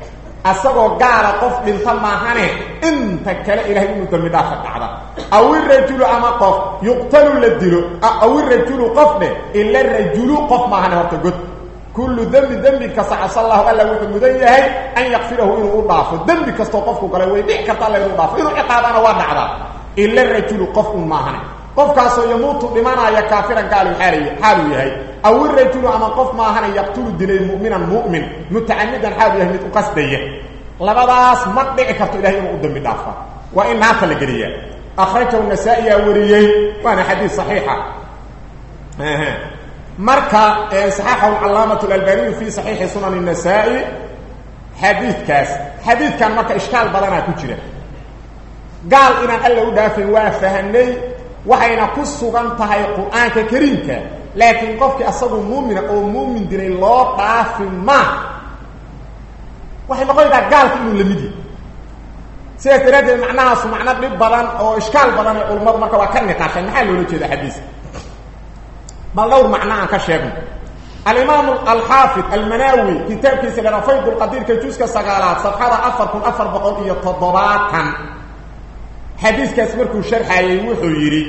أساقو قال قف بنت ما هني انت كلا إلهي من تلمدافة قعدا أو الرجل أما قف يقتل للدل أو الرجل قفنا إلا الرجل قف ما هني وتقول كل ذنب ذنب كسع الله الله وحده مديه أن يغفره إنه أضعف ذنب كستوقفه قال ويبيع كتا الله إنه أضعف إنه عقاب أنا وانعدا إلا الرجل قف ما هني قف كاسو يموت بمعنى يا كافرا قالوا حالي حالو يهي او الرجل اما قف ما هنا يقتل دليل مؤمنا مؤمن متعمدا حالو يهي متقصديه labadaas ma dhici karto ilaahay inuu u dambi dhaafo waa in naarta la geliyaa akhrajahu an-Nasa'i wariyay waana xadiis saxiixa aha marka saxaxahu al-allamatu al-albani fi sahih sunan an-Nasa'i xadiidkaas xadiidkan marka ishkaal badana ku jira gaal inaan alla u dhaafin waa fahanay waxayna ku sugan tahay quraanka kariimka laakiin qofkii asagu muumina oo muumin dilay loo dhaafin ma waxay noqonaysaa gaalku inuu lamidi sida tirada macnaha soo macna dhib badan oo ishkaal badan ee ulmadu marka waa ka niqaashay maxaa loo jeedaa xadiis bal dhowr macna aan ka sheegno الإمام الحافظ المناوي كتاب كيس لرفيد القدير كجوز كسقالات صفحة أفر كن أفر بقضية تضباط حديث كاسمركو الشرح وحيري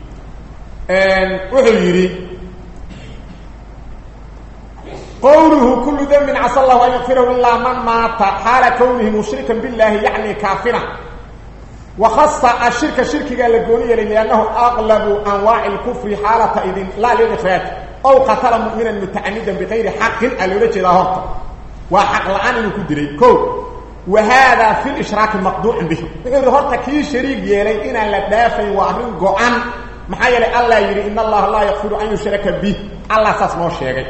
وحيري قوله كل ذنب عسى الله أن يغفره إلا من مات حال كونه مشركا بالله يعني كافرا وخص الشرك الشرك قال القولية لأنه أغلب أنواع الكفر حالة إذن لا للإخراج أو قتل مؤمنا متعمدا بغير حق الولج إلى هرط وحق الآن يكدري كو وهذا في الإشراك المقدوع به يقول هرط كي شريك يلي إنا لدافع وأمين قعان محايا الله يري إن الله لا يغفر أن يشرك به الله ساسمه الشيء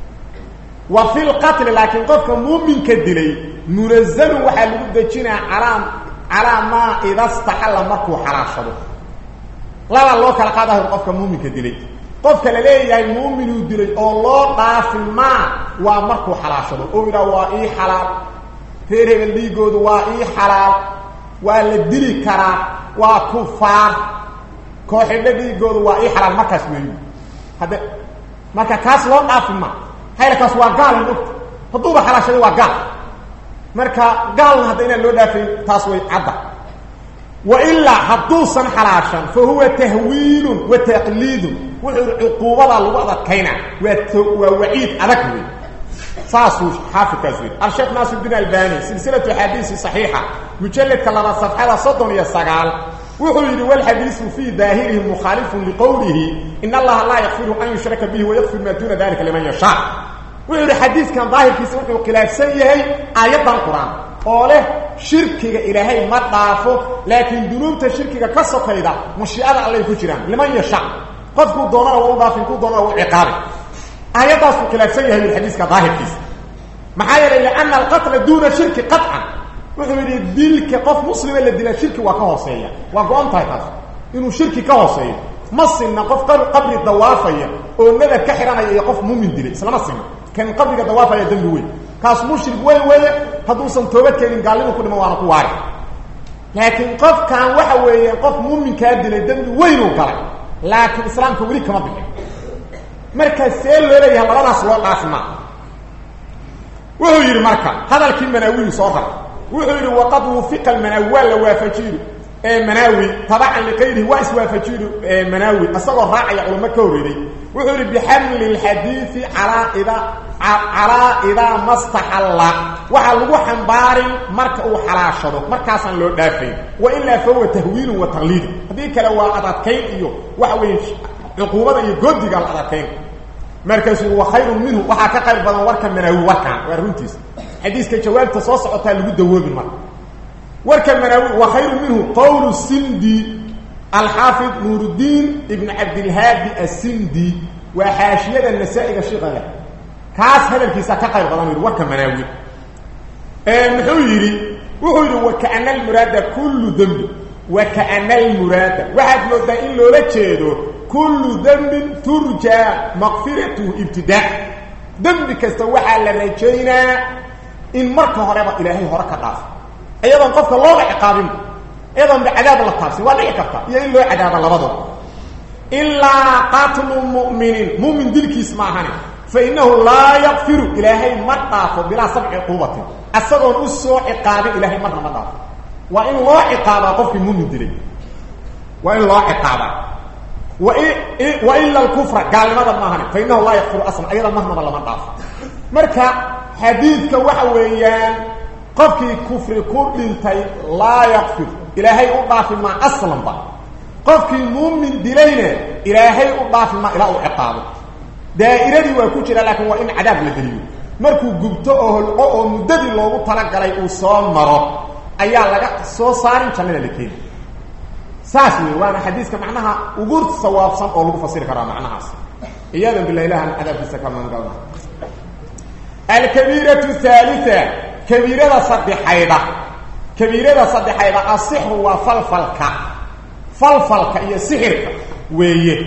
وفي القتل لكن قفك مؤمن كدلي نرزل وحال لدجنا على على ما إذا استحل مركو حراشده لا الله كلا قاده قفك مؤمن كدلي qofka la leeyahay muuminu dilay oo loo dhaafin ma waa markuu xalaashado oo ila waa ii xalaal teerega liigoodu waa ii xalaal waa la dili karaa waa kufaar kooxida liigoodu waa ii xalaal markaas weeyo hada marka kaas loo dhaafin ma hayrakas waa gaal mud haduuba xalaashado waa gaal marka gaalna hada ina loo dhaafin taas way cadda وإلا حدوثا حلاشا فهو تهويل وتقليد وعقوبة لغة كينا ووعيد أذكوي صاصوش حافظ تزويد الشيخ ناصر الدين الباني سلسلة حديث صحيحة مجلد كلمة صفحة صدن يستقال وقل والحديث في ظاهره مخالف لقوله إن الله لا يغفر أن يشرك به ويغفر ما دون ذلك لمن يشاء وقل الحديث كان ظاهر في سورة وقلاف سيئة آيات القرآن قوله شركه إلهي ما ضعفه لكن ذنوبته شركه كسقيده مشيئه الله كجيران لمن يشاء قد كو دونا او ضعف كو دونا او عقاب ايات خلاف سيئه الحديث كظاهر كيس محايا لان القتل دون شرك قطعا وحيد ديلك قف مسلم اللي ديل شرك وكهوسيه وقوم تايتاس انه شرك كهوسيه مصنا قف قبر الضوافيه او ندا كخرنا يقف مؤمن ديل اسلام سين كان قبر الضوافيه ذنب وين كاس مشرك وين وين هدوسن توبت كان قالوا كنا وانا كواري لكن قف كان waxa weeye qof muumin ka dilay dambi weyn oo kale laakiin islaamku wali kama bixin marka seel leeyahay labadaas loo dhaafma wuxuu yiri marka hadalkii Manawi soo qara wuxuu yiri waqad wufiqa al-Manawi wa fajiru ee Manawi tabacan liqayri wa iswa fajiru ee Manawi asagoo raacay culimo ka horeeyay wuxuu yiri bihaml al-hadith ala ida ala ida mastahalla waxa lagu xambaarin marka uu xalaashado markaasan loo dhaafay wa illa fawa tahwiil wa taqlid hadii kala waa adadkayn iyo waxa weey cuquubada iyo godiga la adadkayn markaas uu khayr minhu waxa ka qayb badan warka Manawi warka waa runtiis hadiiska jawaabta soo socota lagu dawoobin mar warka Manawi wa khayr minhu qawlu sindi al-hafiz nuruddin ibn abd al-hadi as-sindi wa hashiyada an-nasa'i shiqala kaas hadalkiisa ka qayb badan warka Manawi ee muxuu yiri wuxuu yiri wa ka'anna al-murada kullu dhanb wa ka'anna al-murada waxa loo in loola jeedo kullu dhanb turja maghfiratu ibtida' dhanb kasta waxa la rajaynaa in marka horeba ilaahay hore ka dhaaf ayadan qofka loo ciqaabin ayadan cadaab la taabsi waa dhici karta iyo in loo cadaaba labadaba illa qatlu mu'minin mu'min dilkiis ma ahani فإنه لا يغفر إلهي مرضاف بلا سبع عقوبة أسألون أسوء عقاب إلهي مرضى مرضاف وإن الله عقاب قف مؤمن دلي وإن الله عقاب وإلا الكفر قال ماذا ماهن فإنه لا يغفر أصلا أيضا مهما الله مرضاف مركا حديثك وحويان قفك كفر كل انتي لا يغفر إلهي أضاف ما أصلا با قفك مؤمن دلينا إلهي أضاف ما إله عقابه دائرتي waa ku jira laakiin waa in cadaab la geliyo markuu gubto oo holqo oo muddadii loogu talagalay uu soo maro ayaa laga soo saarin jannada la keenay saas weey waana xadiiska macnaha ugu sawaabsan oo lagu fasiri karaa macnahaas iyada billahi adabkiisa kama galna al-kabiratu thalitha kabirada sadexayda kabirada sadexayda as-sihr wa falfalka falfalka iyo sihirka weeye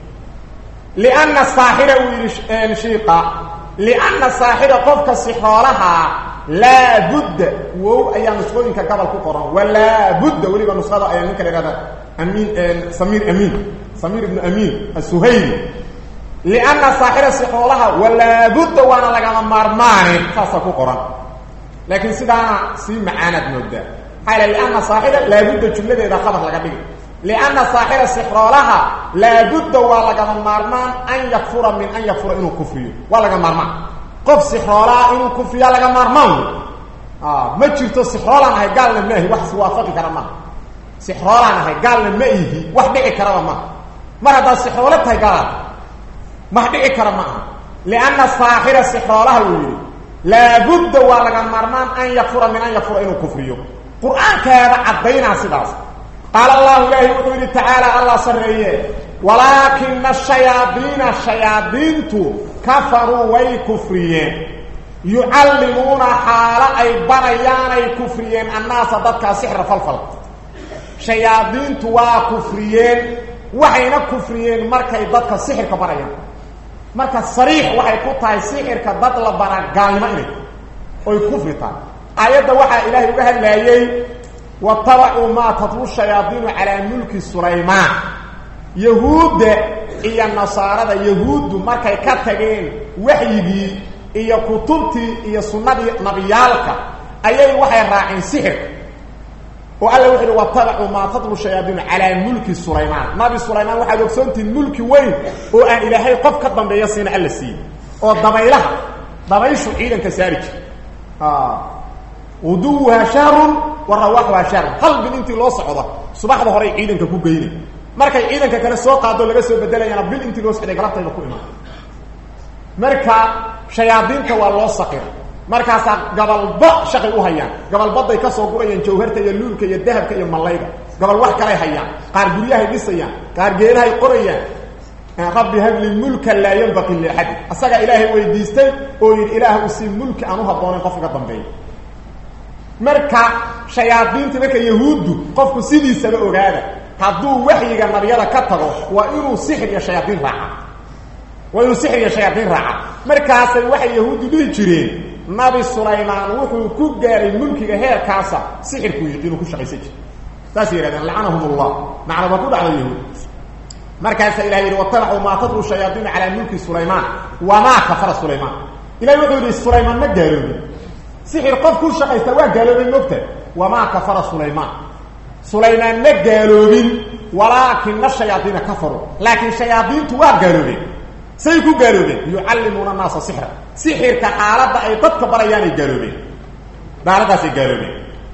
لأن الساحر وينشيقا لأن الساحر قفك السحرالها لا بد وهو أيام نسخوين كقبل كقرآن ولا بد وليبا نسخة أيام نكال هذا أمين سمير أمين سمير بن أمين السهيلي لأن الساحر السحرالها ولا بد وانا لقى مرماني خاصة كقرآن لكن سيدانا سي معانا بنبدا حالا لأن الساحر لا بد جملة إذا خبط لك بيه لأن صاحب السحر لها لا بد ولا مرمان أن يكفر من أن يكفر إنه كفري ولا مرمان قف سحر لها إنه كفري ولا مرمان آه ما تشوفت السحر لها هي قال لما هي واحد وافق كرامه سحر لها هي قال لما هي واحد كرامه ما هذا السحر لها هي قال ما هي كرامه لأن صاحب السحر لها لا بد ولا مرمان أن يكفر من أن يكفر إنه كفري قرآن كذا عدينا سلاس قال الله إلهي وقال تعالى الله سرعيه ولكن الشياطين الشياطين كفروا ويكفرين يعلمون حال أي بريان أي كفرين الناس ضدك سحر فالفل شياطين وكفرين وحين كفرين مركا ضدك سحر كبريان مركا صريح وحي كتاي سحر كبطل برا قال ما إليه ويكفرتان آيات وحي إلهي وقال لايي واتبعوا ما تطلو الشياطين على ملك سليمان يهود إيا النصارى يهود مركي كتغين وحيجي إيا كتبتي إيا سنة نبيالك أيي وحي راعين سحر وقال له واتبعوا ما تطلو الشياطين على ملك سليمان نبي سليمان وحي يقسمت الملك وين وأن إلهي قف كتبا بيسين على السين ودبيلها دبيشو عيدا كسارج آه ودوها شهر وروحها شهر قلب انت لو صعده صباح ظهري عيدنك ku geeyay markay ciidanka kala soo qaado laga soo bedelayna bil intii loo socday galabtay ku imaan marka shayaadiinta waa loo saqir markaas gabalba shaqay u hayaan gabalbaday ka soo gurayeen jawharta iyo luulka iyo dahabka iyo malayga gabal wax kale hayaan qaar guriyaha dhisayaan qaar geelahay qorayaan rabbi habli mulka la yanbaqi li ahad asaga ilaahi weydiistay oo ilaahu si mulki aanu haboonay qofka dambeeyay marka shayaadiinta marka yahuudu qofku sidiisaba ogaada haduu waxyiga nabiyada ka tago waa inuu sixir iyo shayaadiin raaca waa inuu sixir iyo shayaadiin raaca markaas waxa yahuudu dhihi jireen nabi sulaymaan wuxuu ku gaaray mulkiga heerkaasa sixirku inuu ku shaqaysan jiray taas yiraahdan la'anahumullah macna ku dhacday yahuud markaas ilaahay yiri watabahu ma tadru shayaadiin ala mulki sulaymaan wa ma kafara sulaymaan ilaahay wuxuu yiri sulaymaan ma gaaroobin سحر قف كل شيء استوى قالوا نكته وما كفر سليمان سليمان ما قالوا ولكن الشياطين كفروا لكن الشياطين توا قالوا سيكون قالوا يعلمون الناس السحر سحر كحالة أي تكبر يعني قالوا بعد ذلك قالوا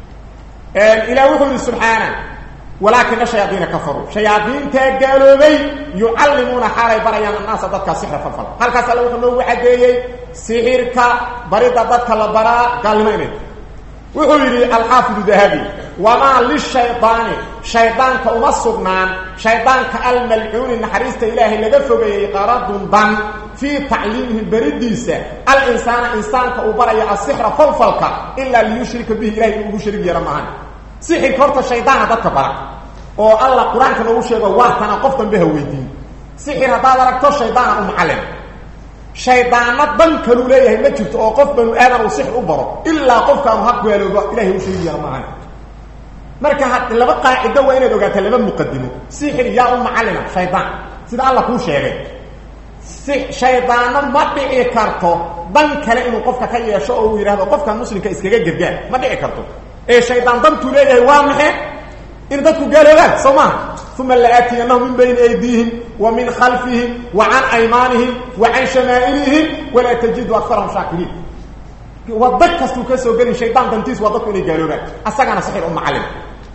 إلى وحده سبحانه ولكن الشياطين كفروا شياطين قالوا يعلمون حال بريان الناس ضدك سحر فالفل هل كسلوا انه واحد سحرك بريد ضدك لبرا قال ما انت وحيري الحافظ الذهبي وما للشيطان شيطانك ومسقنان شيطانك الملعون النحريست إلهي لدفقه قرد ضن في تعليمه البرديسة الإنسان إنسانك وبري السحر فالفلك إلا ليشرك به إلهي ومشرك يرمان سحر كورت الشيطان ضدك برا oo alla quraanka lagu sheego waa tan qoftan baa weydiin sixir hada aragto shaydaan u macalin shaydaanad ban kalu leeyahay ma jirto oo qof banu aadan uu sixir u baro illa qofkan haq weelooba ilaahay uu sheegay yarmaan marka had laba qaacido waa inay ogaato laba muqaddimo sixir yaa u macalina shaydaan sida alla ku sheegay si shaydaanad ma dhici karto ban kale inuu qofka ka yeesho oo uu yiraahdo qofka muslimka iskaga gargaar ma dhici karto ee shaydaan dan tu leeyahay waa maxay إن ذاتك قالوا لا سمع ثم لآتينهم من بين أيديهم ومن خلفهم وعن أيمانهم وعن شمائلهم ولا تجد أكثرهم شاكرين وضدك استوكسوا قال الشيطان تنتيس وضدك إني قالوا لا أستغى أنا صحيح أم علم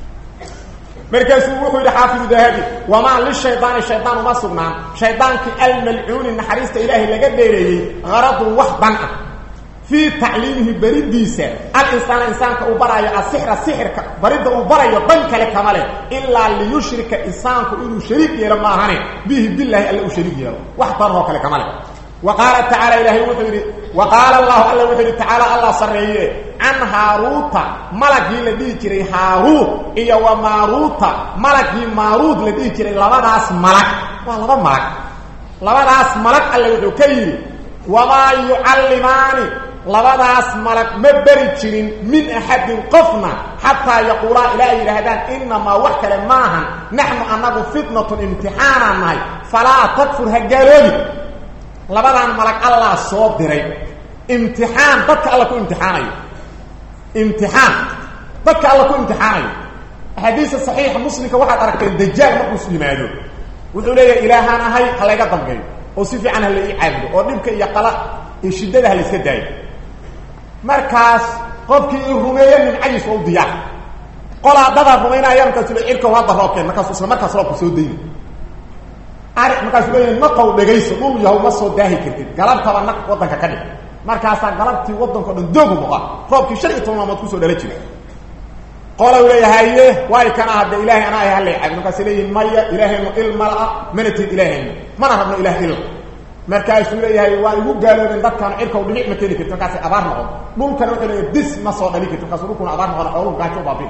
مركز وقوه إلى حافظ ذهبي وما للشيطان الشيطان ما صبنا شيطان كالملعون النحريست إلهي لقد ديريه غرض وحبا في تعليمه بريديسا الإنسان إنسان كأبرايا السحر السحر بريد أبرايا بنك لكماله إلا ليشرك إنسان كإنه شريك يرمى هاني به بالله ألا أشريك يرمى واحتره كلكماله وقال تعالى إلهي وحده وقال الله الله وحده تعالى الله صريه عن هاروت ملك الذي جري هاروت إيا وماروت ملك ماروت الذي جري لبداس ملك والله ملك لبداس ملك الله وحده كيري وما يعلماني لبداس ملك مبري جرين من أحد قفنا حتى يقول إلهي لهدان إنما وحكا معها نحن أنه فتنة امتحانا معي فلا تكفر هجالوني لبدان ملك الله صوب ديري امتحان بدك الله كو امتحاني امتحان بدك الله كو امتحاني حديث الصحيح مسلم كواحد اركت الدجال ما مسلم هذا وحو ليه الهنا هي خليغا دبغي او سي فيعن هل يعابد او دبك iyo qala shidada la iska daay markaas qofkii rumeeyay min ajis oo diyaa qola dada rumeynaya markaas uu irka wada roobkeen markaas isla markaas roobku soo deeyay ari markaas uu ma qaw dhageyso uu yahay ma soo daahi kartid galabta naq wadanka ka dhig markaas galabtii wadanka dhan doogu muqa roobkii shan iyo toban maalmood ku soo dhalay jiray qala leeyahay way kana hada ilaahay ana ay halay xad markaas leeyahay maya ilaahay ilma manatid ilaahay mana rabno ilaahay il markaas leeyahay waa igu gaaloobeen dadkan cirka u dhinac ma tiri karto markaas abaar noqon dhulkan wuxuu leeyahay dis ma soo dhali karto markaas dhulkuna abaar noqon oo gaajo baabi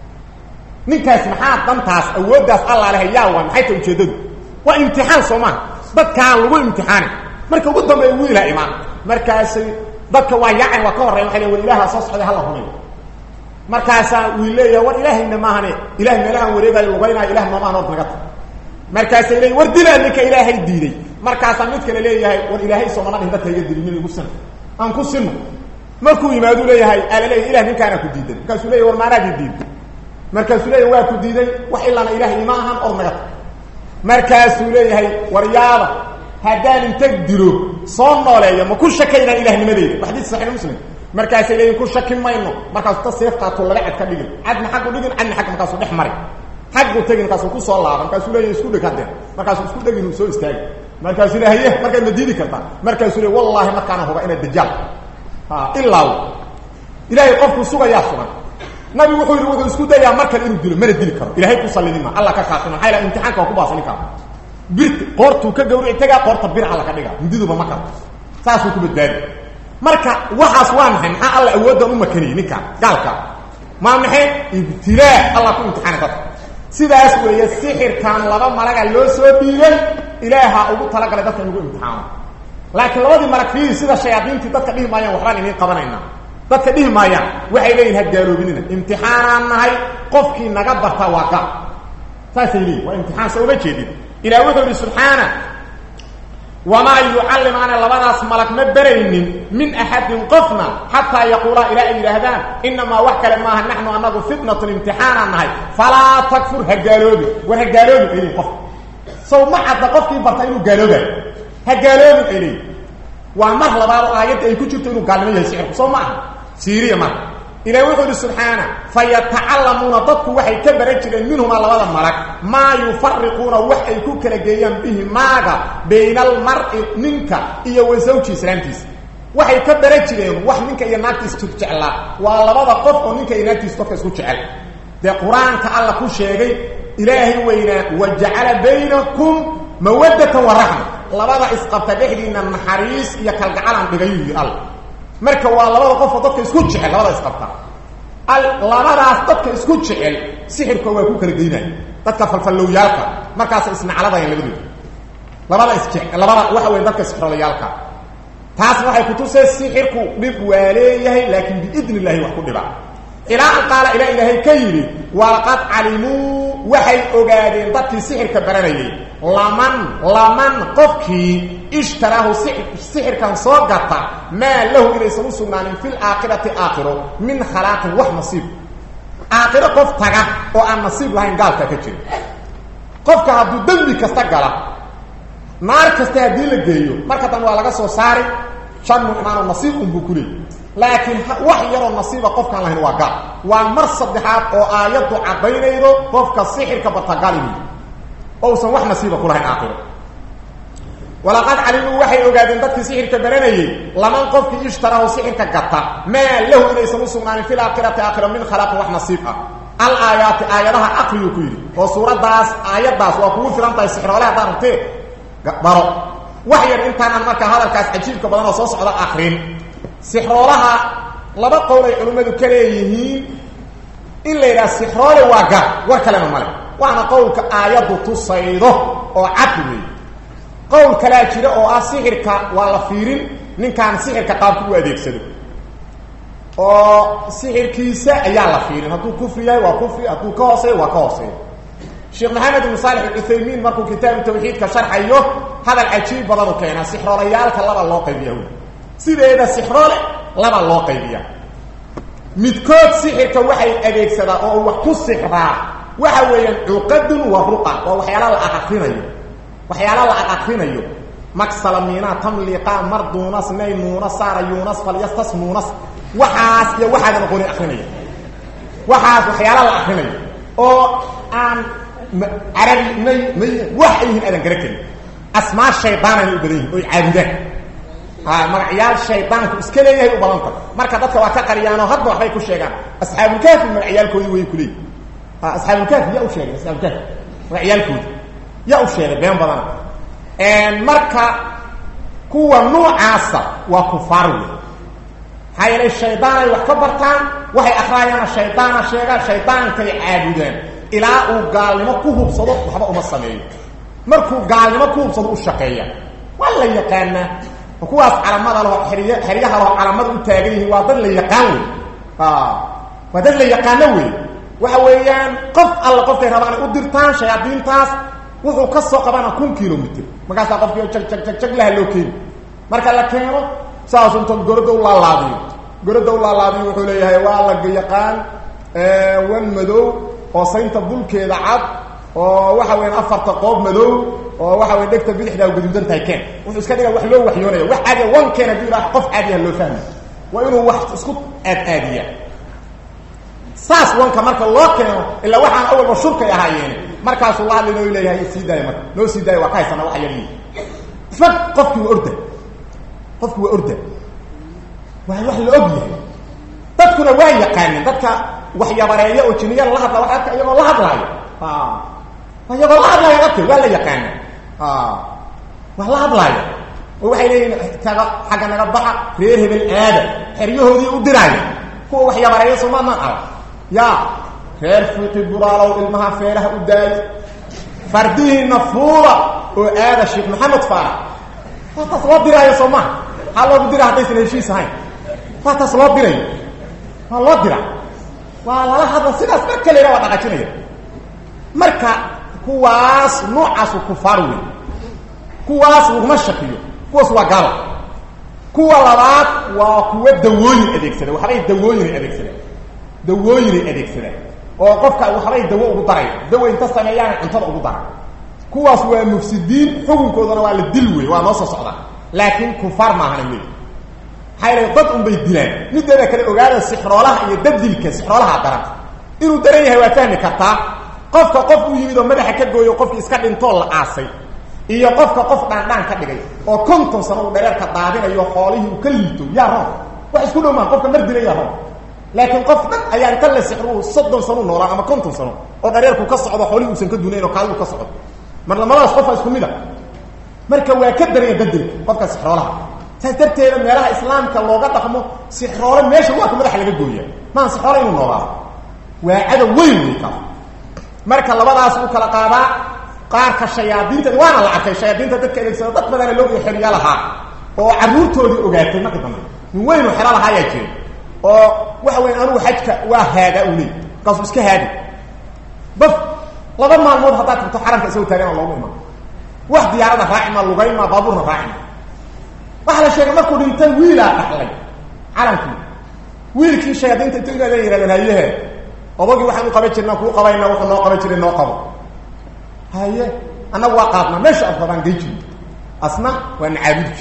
ninkaas maxaa dantaas awoodaas Allah leeyahay yaa waa maxay taa ujeedadu waa imtixaan Soomaa dadkaan lagu imtixaanay marka ugu dambeeyay wiila imaan markaas dadka waa yaacay waa ka horeeyay waxa leeyahay ilaaha soo socday hal humeeyo markaas wiileeya war ilaahayna ma ahane ilaahay meelaha wareegay lugaynaa ilaahay ma ahano naga markaas ilaahay war dilaa ninka ilaahay diiday markaas mid kale leeyahay war ilaahay Soomaaliya inta taga dilin ugu san aan ku sino markuu yimaado leeyahay alaleey ilaahay ninkaana ku diiday markaas leeyahay war maana diiday markaas leeyahay waa ku diiday wax ilaa ilaahay ma ahan or naga markaas leeyahay war yaaba hadaan inta dilo soo nooleeyo ma ku shakayna ilaahnimadeeda xadiis sahih muslim markaas ilaahay ku shakin mayno markaas ta seef qaato laga cad ka dhigin adna xaq u dhigin adna xaq markaas u dhexmaray xaq u tagin markaas ku soo laaban markaas leeyahay isku dhigade markaas isku dhigin soo istaagay markaas ilaahay markaas ma diidi kartaa markaas leeyahay wallahi ma kana huba ina dajjal ha illa ilaahay qofku sugaya sugan nabi wuxuu yiri wuxuu isku dayaa markan inuu dilo mana dili karo ilaahay ku sallinima Allah ka qaatana hayla imtixaanka ku baasan karo bir qortu ka gowri taga qorta bir Allah ka dhiga hindiduba ma karo saasuu ku badbaadi marka waxaas waa maxay maxaa Allah awooda u makanay ninka galka ma maxay ibtilaa Allah ku imtixaan ka sidaas weeye sixirkan laba malaga loo soo dhiibay ilaaha ugu tala galay dadka ugu imtixaan laakiin labadii malag fiir sida shayaadiintii dadka dhimaayaan waxaan inay qabanayna dadka dhimaayaan waxay leeyihiin hagaaloobinina imtixaan nahay qofkii naga barta waaqa taasayli waa imtixaan soo ma jeedin ilaahu wuxuu subhanahu وما يعلمان لبداس ملك مبرين من أحد قفنا حتى يقول إلى إلهدان إنما وحكى لما نحن أنه فتنة امتحانا نهي فلا تكفر هجالوبي وهجالوبي إليه قف سو ما حد قفك برتينه جالوبي هجالوبي إليه وعمر لبارو آيات أي كتبت إنه قال لي يسير سو ما سيريا ما إلى وحده سبحانه فيتعلمون ضدك وحي كبرت منهم على هذا الملك ما يفرقون وحي كوكل جيان به ماذا بين المرء منك إيا وزوجي سلامتيس وحي كبرت وحي منك إيا ناتيس تجعل وعلى هذا قفق منك إيا ناتيس تجعل ده قرآن كالله كل شيء إلهي وإنا وجعل بينكم مودة ورحمة لبدا اسقبت بحدين النحريس يكالك عالم بغيره الله marka waa labada qof oo dadka isku jecel labada isqabta al labadaas dadka isku jecel sixirku waa ku kala geynay dadka falfalooyaalka markaas isna caladayeen labadooda labada isjecel labada waxa weyn dadka sixirooyaalka taas waxay ku tusay sixirku dib waaleeyahay laakiin bi idnillahi wax ku dhiba ilaa qaala ila ilaahay kayri wa qad alimu waxay ogaadeen dadkii sixirka baranayay laman laman qofkii اشتراه سحر سحر كان صوغتا ما له إليه سنسونان في الآخرة آخره من خلاق وح نصيب آخرة قف تغا وأن نصيب لهين قال تكتشر قفك عبدو دنبي كستقلا نار كستهدين لقيو مركة وعلى سو ساري شان مؤمان النصيب أمبكولي لكن وح يرى النصيب قفك لهين واقع ومرصد دحاب وآيات عبين ايضو قفك السحر كبتقالي أو سن وح نصيب كلهين آخره walaqad calimu waxay ogaadeen dadkii sixirka baranayay laman qofkii ishtarahu sixirka gata maa lahu inaysan u sugnaanin fil aakhirati aakhira min khalaqin wax nasiib ah al aayaati aayadaha aqriyu ku yidhi oo suuraddaas aayaddaas waa kugu filan tahay sixroolaha haddaan rantee baro wax yar intaanan markaa hadalkaas cajiibka badan oo soo socda akrin sixroolaha laba qowl ay culimmadu ka leeyihiin in la yidhaha sixroole waa gaar war kalena male waana qowlka aayaddu tusaydo oo cad wey qowl kalaa jira oo ah sixirka waa la fiirin ninkaan sixirka qaabka u adeegsado oo sixirkiisa ayaa la fiirin hadduu kufri yahay waa kufri hadduu ka hooseeyo waa ka hooseeyo sheekh maxamed ibn saalix al-uthaymiin markuu kitaabu tawxiidka sharxayo hadal cajiib badan u keenaa sixroolayaalka laba loo qaybiya sideeda sixroole laba loo qaybiya midkood sixirka waxay adeegsadaa oo wax ku sixraa waxa weeyaan cuqadun wa ruqa waa waxyaala la aqrinayo waxyaala la aqrinayo maksalamiina tamliqa mardunas naymunas sarayunas falyastasmunas waxaas iyo waxaadan aqoon aqrinayo waxaas waxyaala la aqrinayo oo aan arabi may may wax ay adan garakin asmaa shaytaan ay u badan oo caabudaan ha magacyada shaytaanku iska leeyahay u balanta marka dadka waa ka qariyaan oo hadba waxay ku sheegaan asxaabul kahf magacyaalkoodii way ku leeyihiin ha asxaabul kahf yaa u sheegay asxaabul kahf magacyaalkoodii yaa u sheegay been badan een marka kuwa noocaasa waa kufaar hayla shaytaan ay wax ka bartaan waxay akhriyaan shaytaana sheega shaytaanka ay caabudaan ilaa uu gaalnimo ku hubsado waxba uma sameeyo markuu gaalnimo ku hubsado u shaqeeya wala yaqaana kuwaas calamada loo xiriyo xiriyaha loo calamada u taagan yihiin waa dad la yaqaan wey ah waa dad la yaqaan wey waxa weeyaan qof alla qofkay rabaan u dirtaan shayaadiintaas wuxuu ka soo qabana kun kilomitir markaas qofkii jag jag jag jag la loo keen marka la keeno saas inta gordo u laalaadiyo gordo u laalaadiyo wuxuu leeyahay waa la yaqaan ee wan madow oo saynta bulkeeda cad oo waxa weyn afarta qoob madow oo waxa weyn dhigta bidixda guduudan tahay keen wuxuu iska dhigaa wax loo waxyoonayo wax caadi wan keen hadii la qof caadi ah loo fahmo waa inuu wax isku aad aadiya saas wanka marka loo keeno ila waxaan awal shurka ahaayeen markaas uu laadino leeyahay siiday marka loo siiday waa kaysana wax yari fad qofkii orda qofkii waa orda waa wax la ogyahay dadkuna waa yaqaaneen dadka wax yabareeyo oo jiniya la hadla waxa iyagoo la hadlaayo ah iyagoo la hadlaayo dadka waa la yaqaaneen ah wax la hadlaayo oo waxay leeyihiin taga xaga naga baxa reer hebel aada xiriyahoodii u diraayo kuwa wax yabareeyo Soomaaliya ah ya reer fiqi buraalow ilmaha feeraha u daay fardihi nafuura oo aada sheekh maxamed faara waxa soo diraayo Soomaaliya hal loo diraa hadday heshiis ahayn waxa soo diraayo waa loo diraa waa la hadla sidaas marka leeyahay waa dhaqajinaya marka kuwaas noocaas ku farwi kuwaas uma shaqiyo kuwaas waa gaal kuwa labaad waa kuwa dawooyin adeegsada waxay dawooyin adeegsada dawooyin adeegsada oo qofka waxay dawo ugu daray dawo inta sameeyaan cuntada ugu daray kuwaas waa mufsidiin xukunkoodana waa la dil weey waa noo soo socda laakiin kufar ma ahan weey hayra dad un bay dilaan midda kale ogaada sixroolaha iyo dadilka sixroolaha daran inuu daran yahay waa fahmi kartaa qofka qof uu yimid oo madaxa ka gooyo qofkii iska dhinto la aasay iyo qofka qof dhaan dhaan ka dhigay oo konton sano uu dhereerka daadinayo xoolihii uu ka liito yaa roo wax isku dhawmaan qofka mar dilay yaa roo laakiin qof dhan ayaa ka la sixru soddon sano noolaa ama konton sano oo dhereerku ka socdo xoolihii uusan ka duunayn oo kaadu ka socdo mar lamadaas qof isku mid ah marka waa ka daran dadilka qofka sixroolaha sadarteeda meelaha islaamka looga dhaqmo sixroole meesha waa ka madaxa laga gooya ma sixroole inuu noolaa waa cadow weyn ka marka labadaas uu kala qaadaa qaarka shayaadiinta waana la arkay shayaadiinta dadka adeegsada dad badan loo iyo xiriya lahaa oo caruurtoodii ogaatay markii dambe min weyn oo xira lahaa yaa jiray oo waxa weyn anu xajka waa haada u leey qaas iska haadi baf laba maalmood hadaa tagto xaramka soo taagan loogu iman wax diyaarada raacima lugayma baabuurna raacima waxa la sheegay markuu dhintay wiil ah dhaxlay calankii wiilkii shayaadiinta intuu ilaa yiraahdo hayehe odogi waxaan u qaban jirnaa ku qabayna wuxuu noo qaban jiray noo qabo haye anagu waa qaadna meesha afqaban geeji asna waa naabudji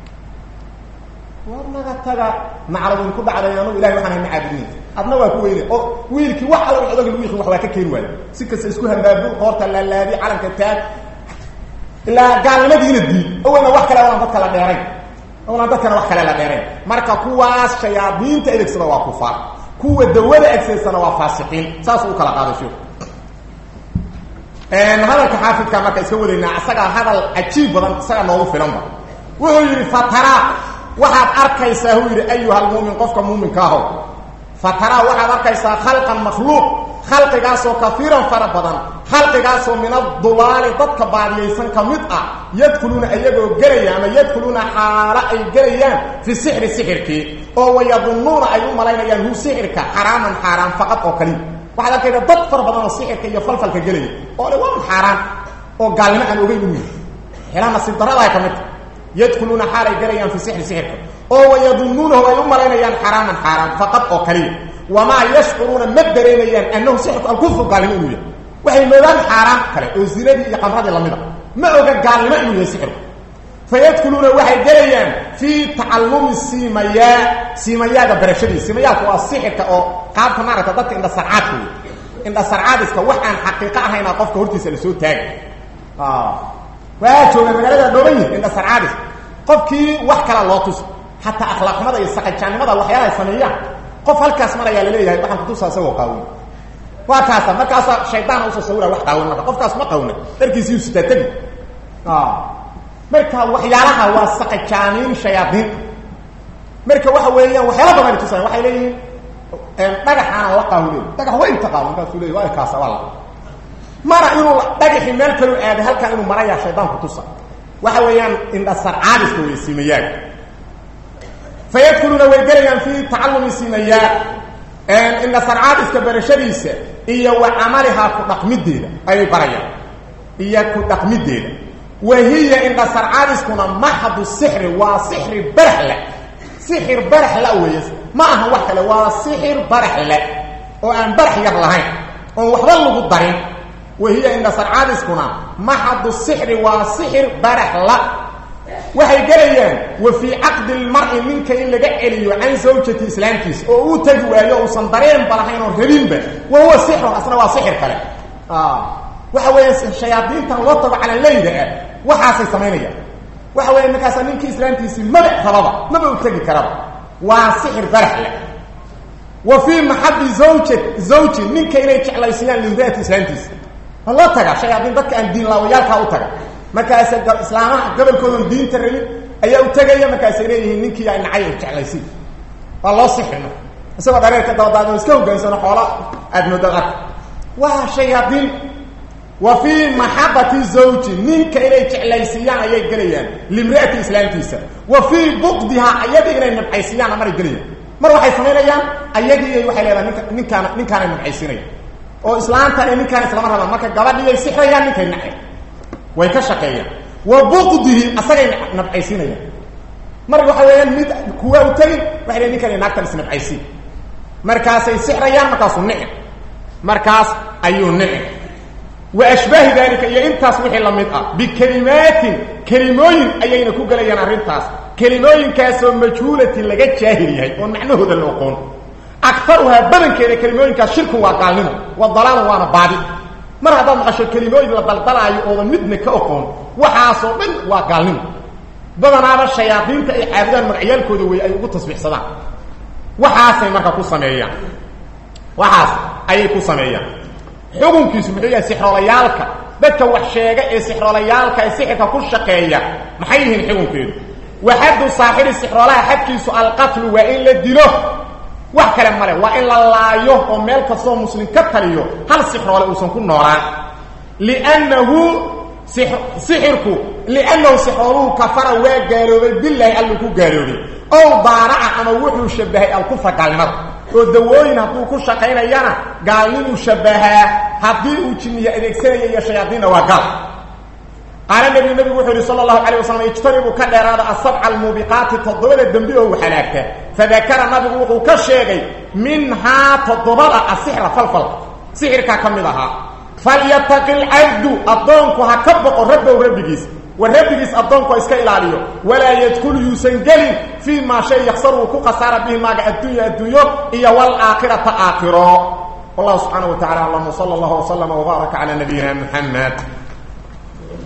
warnaga taga macalin ku dhacday anu ilaahay waxaan naabudin adna waa ku weeyay oo wiilkii wax alla odogi wiilkii wax waa ka keen waay si kasta isku hambaabo qoorta la laadi calanka taag إلا قال الذين الدين أولا وحكا ولا ضدك لا ديرين أولا ضدك وحكا لا ديرين مركا كواس شياطين تألك سنة وكفار كوا الدولة أكثر سنة وفاسقين ساسو كلا قادة شوف ان هذا الكحافظ كما كيسوي لنا اسغا هذا العجيب بدن اسغا نوو فيلم وهو يري فترى واحد اركيسا هو يري ايها المؤمن قفك مؤمن كاهو فترى واحد اركيسا خلقا مخلوق خلق قاسو كثيرا فربدن خلق قاسو من الضلال ضدك باريسن كميد اه يدخلون ايغو غليا ما يدخلون حاله اي غليان في سحر سحركي او يظنون اي ملائكه هو سحرك حراما حرام فقط او كلمه waxa la keenay dad far badan oo sixirka iyo falfalka galay oo waa xaraan oo gaalnimo aan ogeyn weey helana si darada ay kamid yadkhuluna xalay galayaan fi sixir sixirka oo wayadununa wa yumalayaan haraman haram faqat oo kaliya wama yashuruna madareenayaan annahu sixirku al-kufr gaalnimo weey waxay noodaan haram kale oo zinadi iyo qamrada lamida ma oga gaalnimo inuu sixirku فيدخلون وحي جريان في تعلم السيمياء سيمياء برشدي سيمياء هو السحر او قاب كما تدك عند سرعات عند سرعات اسك وحان حقيقه هنا قفك هورتيس لسو تاج اه واجو مغالada دوبay عند سرعات قفكي wax kala loo tus hatta akhlaaqnimada iyo saqajaanimada waxyaalaha sameeyaan qof halkaas maraya la leeyahay waxaan ku tusaa sawo qaawin waa taas markaas shaydaan uu soo sawira wax qaawin marka qofkaas ma qaawna darkiisii uu sitatay ah marka waxyaalaha waa saqajaanin shayaadin marka waxa weeyaan waxyaala badan tusay waxay leeyihiin ee dhagaxana la qaawilay dhagax way taqaan ka sulay waa ka sawala mara inuu dhagaxi meel kale aad halkan inuu maraya shaydaan ku tusa waxa weeyaan inda sarcaadis oo simayaan fayadkuluna waygalayaan fi ta'allum simayaan en inda sarcaadis ka barashadiisa iyo wa amalaha ku dhaqmideeda ay barayaan iyo ku dhaqmideeda وهي عند سرعادس كنا محض السحر وسحر برحلة سحر برحلة ويس ما هو وحلة وسحر برحلة وأن برح يرلهين وحضر له الضرين وهي عند سرعادس كنا محض السحر وسحر برحلة وهي جريان وفي عقد المرء منك إلا جعلي عن زوجة إسلامكيس وأوتجوا أيها وصندرين بلحين ورهبين به وهو سحر أصلا وسحر كلام آه وحوي الشياطين تنوطب على الليل وحاسي سمينيا وحوي انك سنينك اسلامتيسي ملك طلبه ما بوتجي كربه وسحر فرحله وفي محب زوجك زوجي منك الى جعليسيان لذات اسلامتيسي الله تغا شياطين دك ان دين الله وياك او تغا markaas islaamaha gobolkooda diinta reeli ayaa u tagaya markaas leeyihiin ninkii ay nacay jeclaysi wallah sixna isagoo dareerka dawadaado iska hogaansano xoolo aad moodada waa shayaadin وفي محبة الزوج منك إلي جعليسيان أيها قليان لمرأة إسلامتيسا وفي بغضها أيها إلي نبعيسيان أمر قليان مرة حيثمين أيام أيها إلي وحي لها من كان نبعيسيني وإسلام تاني من كان إسلام رمضان مركا قبل إلي سحريان من كان نحي ويكشقيان وبغضه أسرع نبعيسيني مرة حيثمين كوا وتغي وحي لها من كان نكتر نبعيسين مركاس سحريان مركاس النحي مركاس أيها النحي واشباه ذلك يا انتاس وحي لميد بكلمات كلموين ايينا ku galayaan arintaas كلموين kaasoo majhuulati laga jaahiliyay oo macnahooda loo qoon aktaruha badankeeda كلموين ka shirku waa qaalnimo waa dalaal waana baadi mar hada maqasho كلموين la daldalaayo oo midna ka aqoon waxaasoo dhan waa qaalnimo badanaaba shayaadiinta ay caabudaan magacyaalkooda way ay ugu tasbiixsadaan waxaasay marka ku sameeyaan waxaas ay ku sameeyaan xukunkiisu muxuu yahay sixrolayaalka dadka wax sheega ee sixrolayaalka ee sixirka ku shaqeeya maxay yihiin xukunkeedu waxadu saaxiri sixrolaha xadkiisu alqatl wa in la dilo wax kale male waa in la laayo oo meel kastoo muslim ka taliyo hal sixrole uusan ku noolaan li'annahu sixirku li'annahu sixruhu kafara wa gaaloobay billahi allu ku gaaloobay oo baaraca ama wuxuu shabahay al-kufra gaalnimada oo dawooyin hadduu ku shaqaynayana gaalnimu shabahaa haddii uu jinniya adeegsanaya iyo shayaadiinna waa gaal qaala nabi nabi wuxuu sala allahu calayhi wasallam ijtanibu ka dheeraada asabca almuubiqaati toddobada dembi oo halaagta fadakara nabigu wuxuu ka sheegay minhaa toddobada asixra falfalka sixirka ka mid ahaa falyattaqi alcabdu addoonku ha ka boqo rabbow rabbigiis وربكيس أدونكو اسكا إلاليو ولا يدخل يسنجل فيما شيء يخسره كو قصار به ما الدنيا الدنيا إيا والآخرة آخرة والله سبحانه وتعالى اللهم صلى الله وسلم وبارك على نبينا محمد